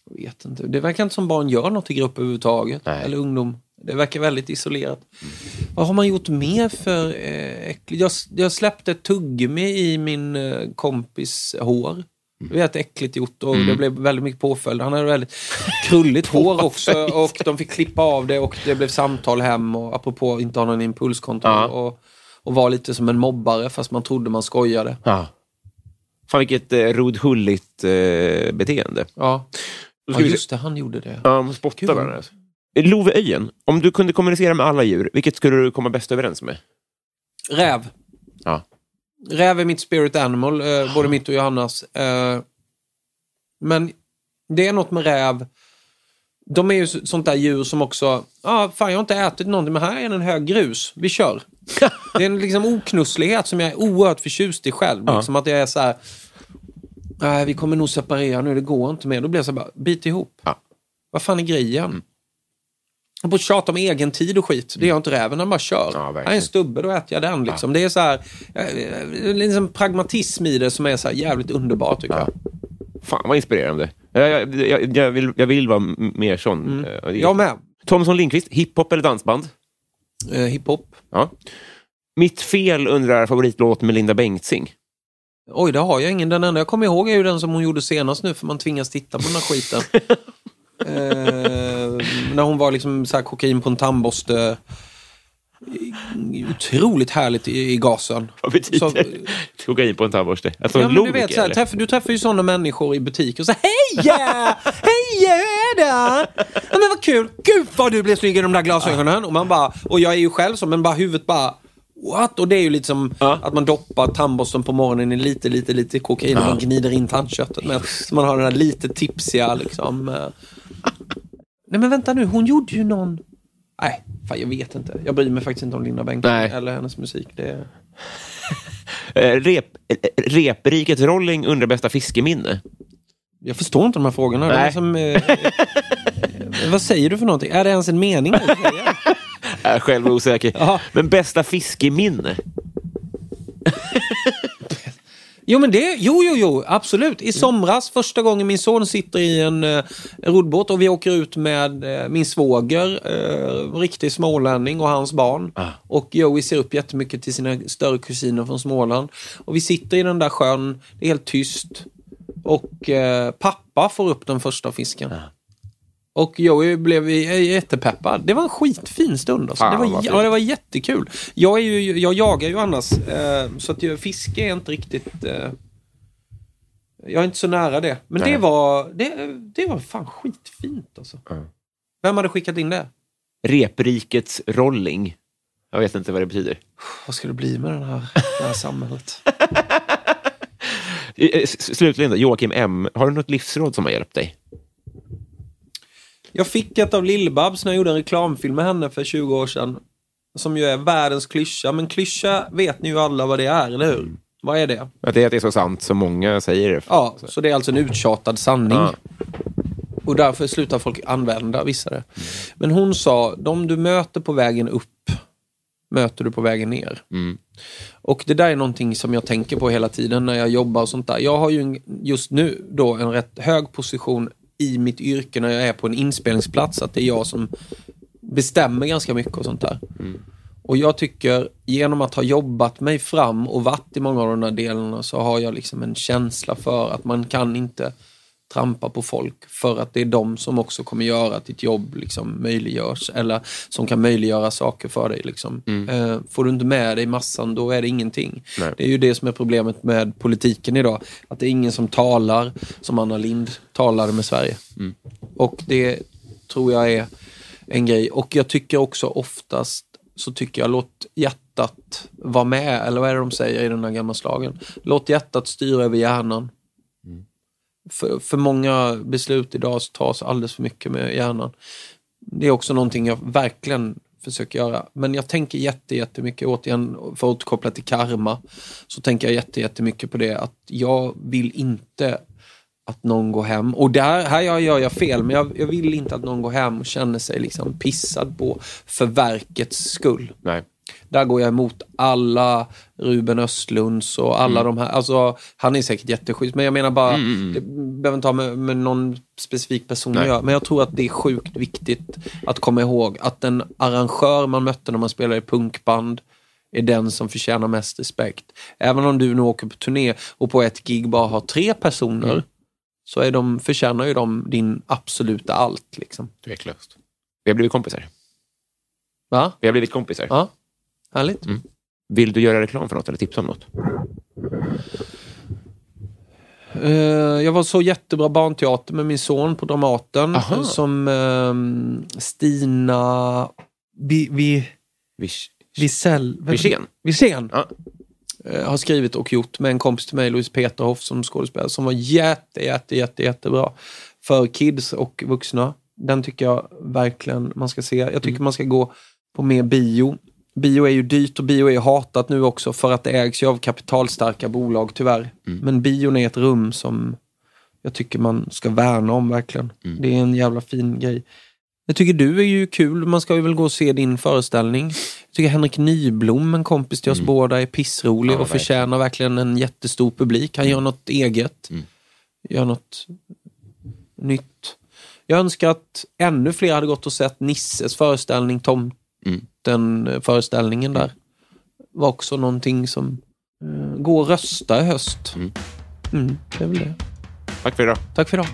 Jag vet inte. Det verkar inte som barn gör något i grupp överhuvudtaget. Nej. Eller ungdom. Det verkar väldigt isolerat. Mm. Vad har man gjort mer för eh, äckligt? Jag, jag släppte ett tuggummi i min eh, kompis hår. Det var ett äckligt gjort och mm. det blev väldigt mycket påföljd. Han hade väldigt krulligt hår också och de fick klippa av det och det blev samtal hem och apropå inte ha någon impulskontroll ja. och, och var lite som en mobbare fast man trodde man skojade. Ja. Fan vilket eh, rodhulligt eh, beteende. Ja. ja, just det, han gjorde det. Ja, man spottar varandra. Loveöjen, om du kunde kommunicera med alla djur, vilket skulle du komma bäst överens med? Räv. Ja. Räv är mitt spirit animal, eh, både mitt och Johannas. Eh, men det är något med räv. De är ju sånt där djur som också, ja ah, fan jag har inte ätit någonting, men här är en hög grus, vi kör. Det är en liksom oknusslighet som jag är oerhört förtjust i själv. Ja. Liksom att jag är så här, nej vi kommer nog separera nu, det går inte mer. Då blir jag så här, bara, bit ihop. Ja. Vad fan är grejen? Mm. Och på tjata om egen tid och skit. Det gör inte räven, den bara kör. Ja, här är en stubbe, då äter jag den liksom. Ja. Det är så här, liksom pragmatism i det som är så här jävligt underbart tycker ja. jag. Fan vad inspirerande. Jag, jag, jag, jag, vill, jag vill vara mer sån. Mm. Jag med. Thomson Lindqvist, hiphop eller dansband? Uh, hiphop. Ja. Mitt fel undrar favoritlåt med Linda Bengtzing. Oj, det har jag ingen. Den enda jag kommer ihåg är ju den som hon gjorde senast nu för man tvingas titta på den här skiten. eh, när hon var liksom så här kokain på en tandborste. Otroligt härligt i, i gasen. Vad betyder så, kokain på en tandborste? Alltså ja, en men du vet, så här, träff, du träffar ju sådana människor i butiker och så heja! Heja, hur är det? Ja, men vad kul. Gud vad du blev snygg i de där glasögonen. Och man bara, och jag är ju själv så, men bara huvudet bara what? Och det är ju liksom ja. att man doppar tandborsten på morgonen i lite, lite, lite kokain och ja. man gnider in tandköttet med. Så man har den här lite tipsiga liksom. Nej men vänta nu, hon gjorde ju någon. Nej, fan jag vet inte. Jag bryr mig faktiskt inte om Linda Bengtzing eller hennes musik. Det är... Rep, reprikets rolling under bästa fiskeminne. Jag förstår inte de här frågorna. Det är som, eh, vad säger du för någonting? Är det ens en mening? Jag är själv osäker. Aha. Men bästa fiskeminne? Jo men det, jo jo jo, absolut. I somras, första gången min son sitter i en uh, roddbåt och vi åker ut med uh, min svåger, uh, riktig smålänning och hans barn. Ah. Och Joey ser upp jättemycket till sina större kusiner från Småland. Och vi sitter i den där sjön, det är helt tyst. Och uh, pappa får upp den första fisken. Ah. Och Joey blev jättepeppad. Det var en skitfin stund. Alltså. Fan, det, var, ja, det var jättekul. Jag, är ju, jag jagar ju annars. Eh, så att jag, fiske är inte riktigt... Eh, jag är inte så nära det. Men det var, det, det var fan skitfint. Alltså. Mm. Vem hade skickat in det? Reprikets rolling. Jag vet inte vad det betyder. Vad ska det bli med den här, det här samhället? Slutligen då, Joakim M. Har du något livsråd som har hjälpt dig? Jag fick ett av Lill-Babs när jag gjorde en reklamfilm med henne för tjugo år sedan. Som ju är världens klyscha. Men klyscha vet ni ju alla vad det är, eller hur? Vad är det? Att det är, att det är så sant som många säger det. Ja, så det är alltså en uttjatad sanning. Ja. Och därför slutar folk använda vissa det. Mm. Men hon sa, de du möter på vägen upp möter du på vägen ner. Mm. Och det där är någonting som jag tänker på hela tiden när jag jobbar och sånt där. Jag har ju just nu då en rätt hög position i mitt yrke när jag är på en inspelningsplats, att det är jag som bestämmer ganska mycket och sånt där. Mm. Och jag tycker, genom att ha jobbat mig fram och varit i många av de här delarna, så har jag liksom en känsla för att man kan inte trampa på folk, för att det är de som också kommer göra att ditt jobb liksom möjliggörs, eller som kan möjliggöra saker för dig liksom. Mm. Eh, får du inte med dig massan, då är det ingenting. Nej. Det är ju det som är problemet med politiken idag, att det är ingen som talar som Anna Lindh talade med Sverige. Mm. Och det tror jag är en grej. Och jag tycker också oftast så tycker jag, låt hjärtat vara med, eller vad är det de säger i den här gamla slagen? Låt hjärtat styra över hjärnan. Mm. För, för många beslut idag tas alldeles för mycket med hjärnan. Det är också någonting jag verkligen försöker göra. Men jag tänker jätte, jättemycket, återigen för att koppla till karma, så tänker jag jätte, jättemycket på det, att jag vill inte att någon går hem, och där, här gör jag fel, men jag, jag vill inte att någon går hem och känner sig liksom pissad på för verkets skull. Nej. Där går jag emot alla Ruben Östlunds och alla mm. de här. Alltså, han är säkert jätteschysst. Men jag menar bara, mm. det behöver inte ha med, med någon specifik person att göra. Men jag tror att det är sjukt viktigt att komma ihåg att den arrangör man mötte när man spelar i punkband är den som förtjänar mest respekt. Även om du nu åker på turné och på ett gig bara har tre personer mm. så är de, förtjänar ju de din absoluta allt. Liksom. Tveklöst. Vi har blivit kompisar. Va? Vi har blivit kompisar. Ja, härligt. Mm. Vill du göra reklam för något eller tipsa om något? Uh, jag var så jättebra barnteater med min son på Dramaten. Aha. Som uh, Stina vi, vi, Vis, Wiesel, Wiesén. Wiesén. Ja. Uh, har skrivit och gjort med en kompis till mig, Louise Peterhoff, som skådespelare, som var jätte, jätte, jätte, jättebra för kids och vuxna. Den tycker jag verkligen man ska se. Jag tycker mm. man ska gå på mer bio. Bio är ju dyrt och bio är hatat nu också för att det ägs ju av kapitalstarka bolag tyvärr. Mm. Men bion är ett rum som jag tycker man ska värna om verkligen. Mm. Det är en jävla fin grej. Jag tycker du är ju kul. Man ska ju väl gå och se din föreställning. Jag tycker Henrik Nyblom, en kompis till oss mm. båda, är pissrolig ja, och förtjänar verkligen en jättestor publik. Han mm. gör något eget. Mm. Gör något nytt. Jag önskar att ännu fler hade gått och sett Nisses föreställning, Tom. Mm. Den föreställningen där var också någonting som uh, går och rösta i höst. Mm. Mm, det är väl det. Tack för idag. Tack för idag.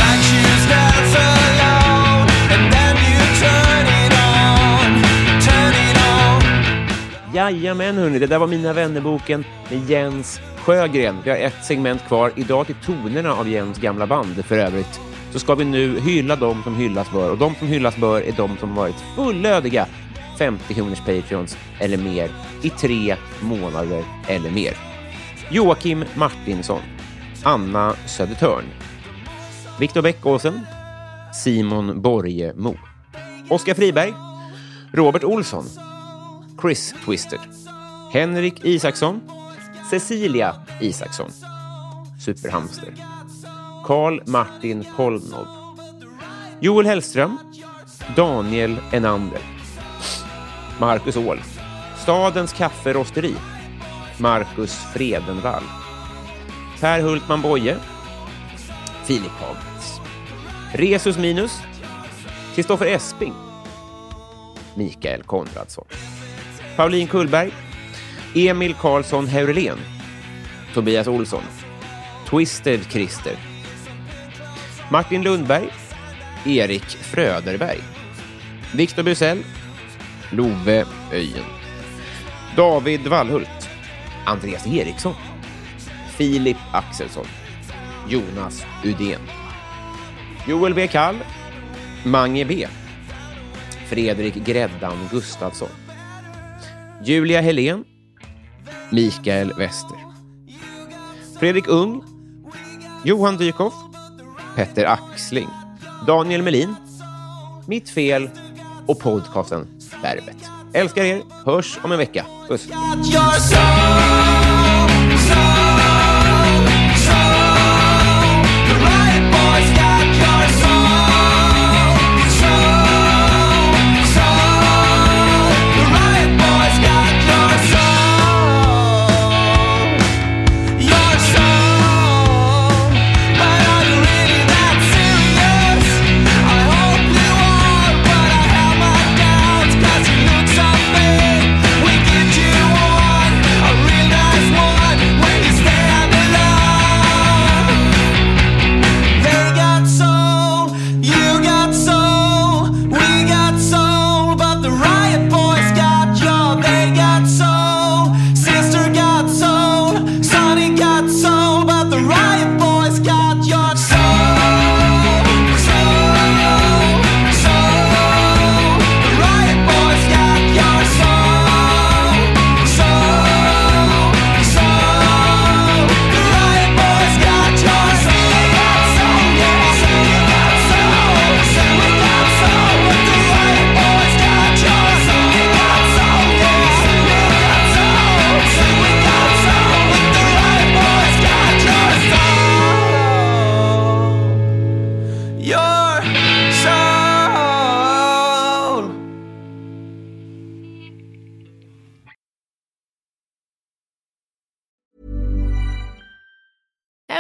Jajamän hörni, det där var Mina vännerboken med Jens Sjögren. Vi har ett segment kvar. Idag till tonerna av Jens gamla band för övrigt. Så ska vi nu hylla dem som hyllas bör. Och de som hyllas bör är de som varit fullödiga femtio kronors Patreons eller mer i tre månader eller mer. Joakim Martinsson, Anna Södertörn, Viktor Bäckåsen, Simon Borgemo, Oskar Friberg, Robert Olsson, Chris Twister, Henrik Isaksson, Cecilia Isaksson, Superhamster, Karl Martin Polnov, Joel Hellström, Daniel Enander, Marcus Åhl, Stadens kafferosteri, Marcus Fredenvall, Per Hultman Boye, Filip Hagels, Resus Minus, Kristoffer Esping, Mikael Konradsson, Pauline Kullberg, Emil Karlsson Heurelén, Tobias Olsson, Twisted Christer, Martin Lundberg, Erik Fröderberg, Viktor Busell, Love Öjen, David Wallhult, Andreas Eriksson, Filip Axelsson, Jonas Udén, Joel B. Kall, Mange B, Fredrik Gräddan Gustafsson, Julia Helén, Mikael Wester, Fredrik Ung, Johan Dykhoff, Petter Axling, Daniel Melin, Mitt fel och podcasten Värvet. Älskar er, hörs om en vecka. Puss. We'll be right back.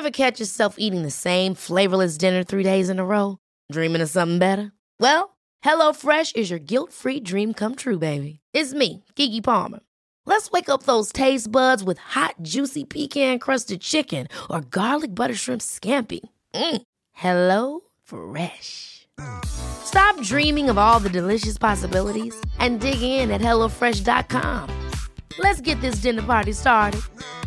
Ever catch yourself eating the same flavorless dinner three days in a row? Dreaming of something better? Well, HelloFresh is your guilt-free dream come true, baby. It's me, Keke Palmer. Let's wake up those taste buds with hot, juicy pecan-crusted chicken or garlic butter shrimp scampi. Mm. Hello Fresh. Stop dreaming of all the delicious possibilities and dig in at hello fresh dot com. Let's get this dinner party started.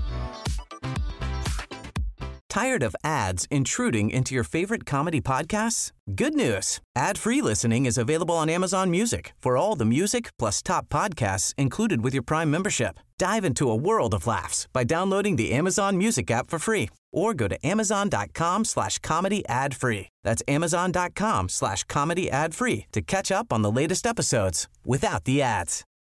Tired of ads intruding into your favorite comedy podcasts? Good news. Ad-free listening is available on Amazon Music for all the music plus top podcasts included with your Prime membership. Dive into a world of laughs by downloading the Amazon Music app for free or go to amazon.com slash comedy ad free. That's amazon.com slash comedy ad free to catch up on the latest episodes without the ads.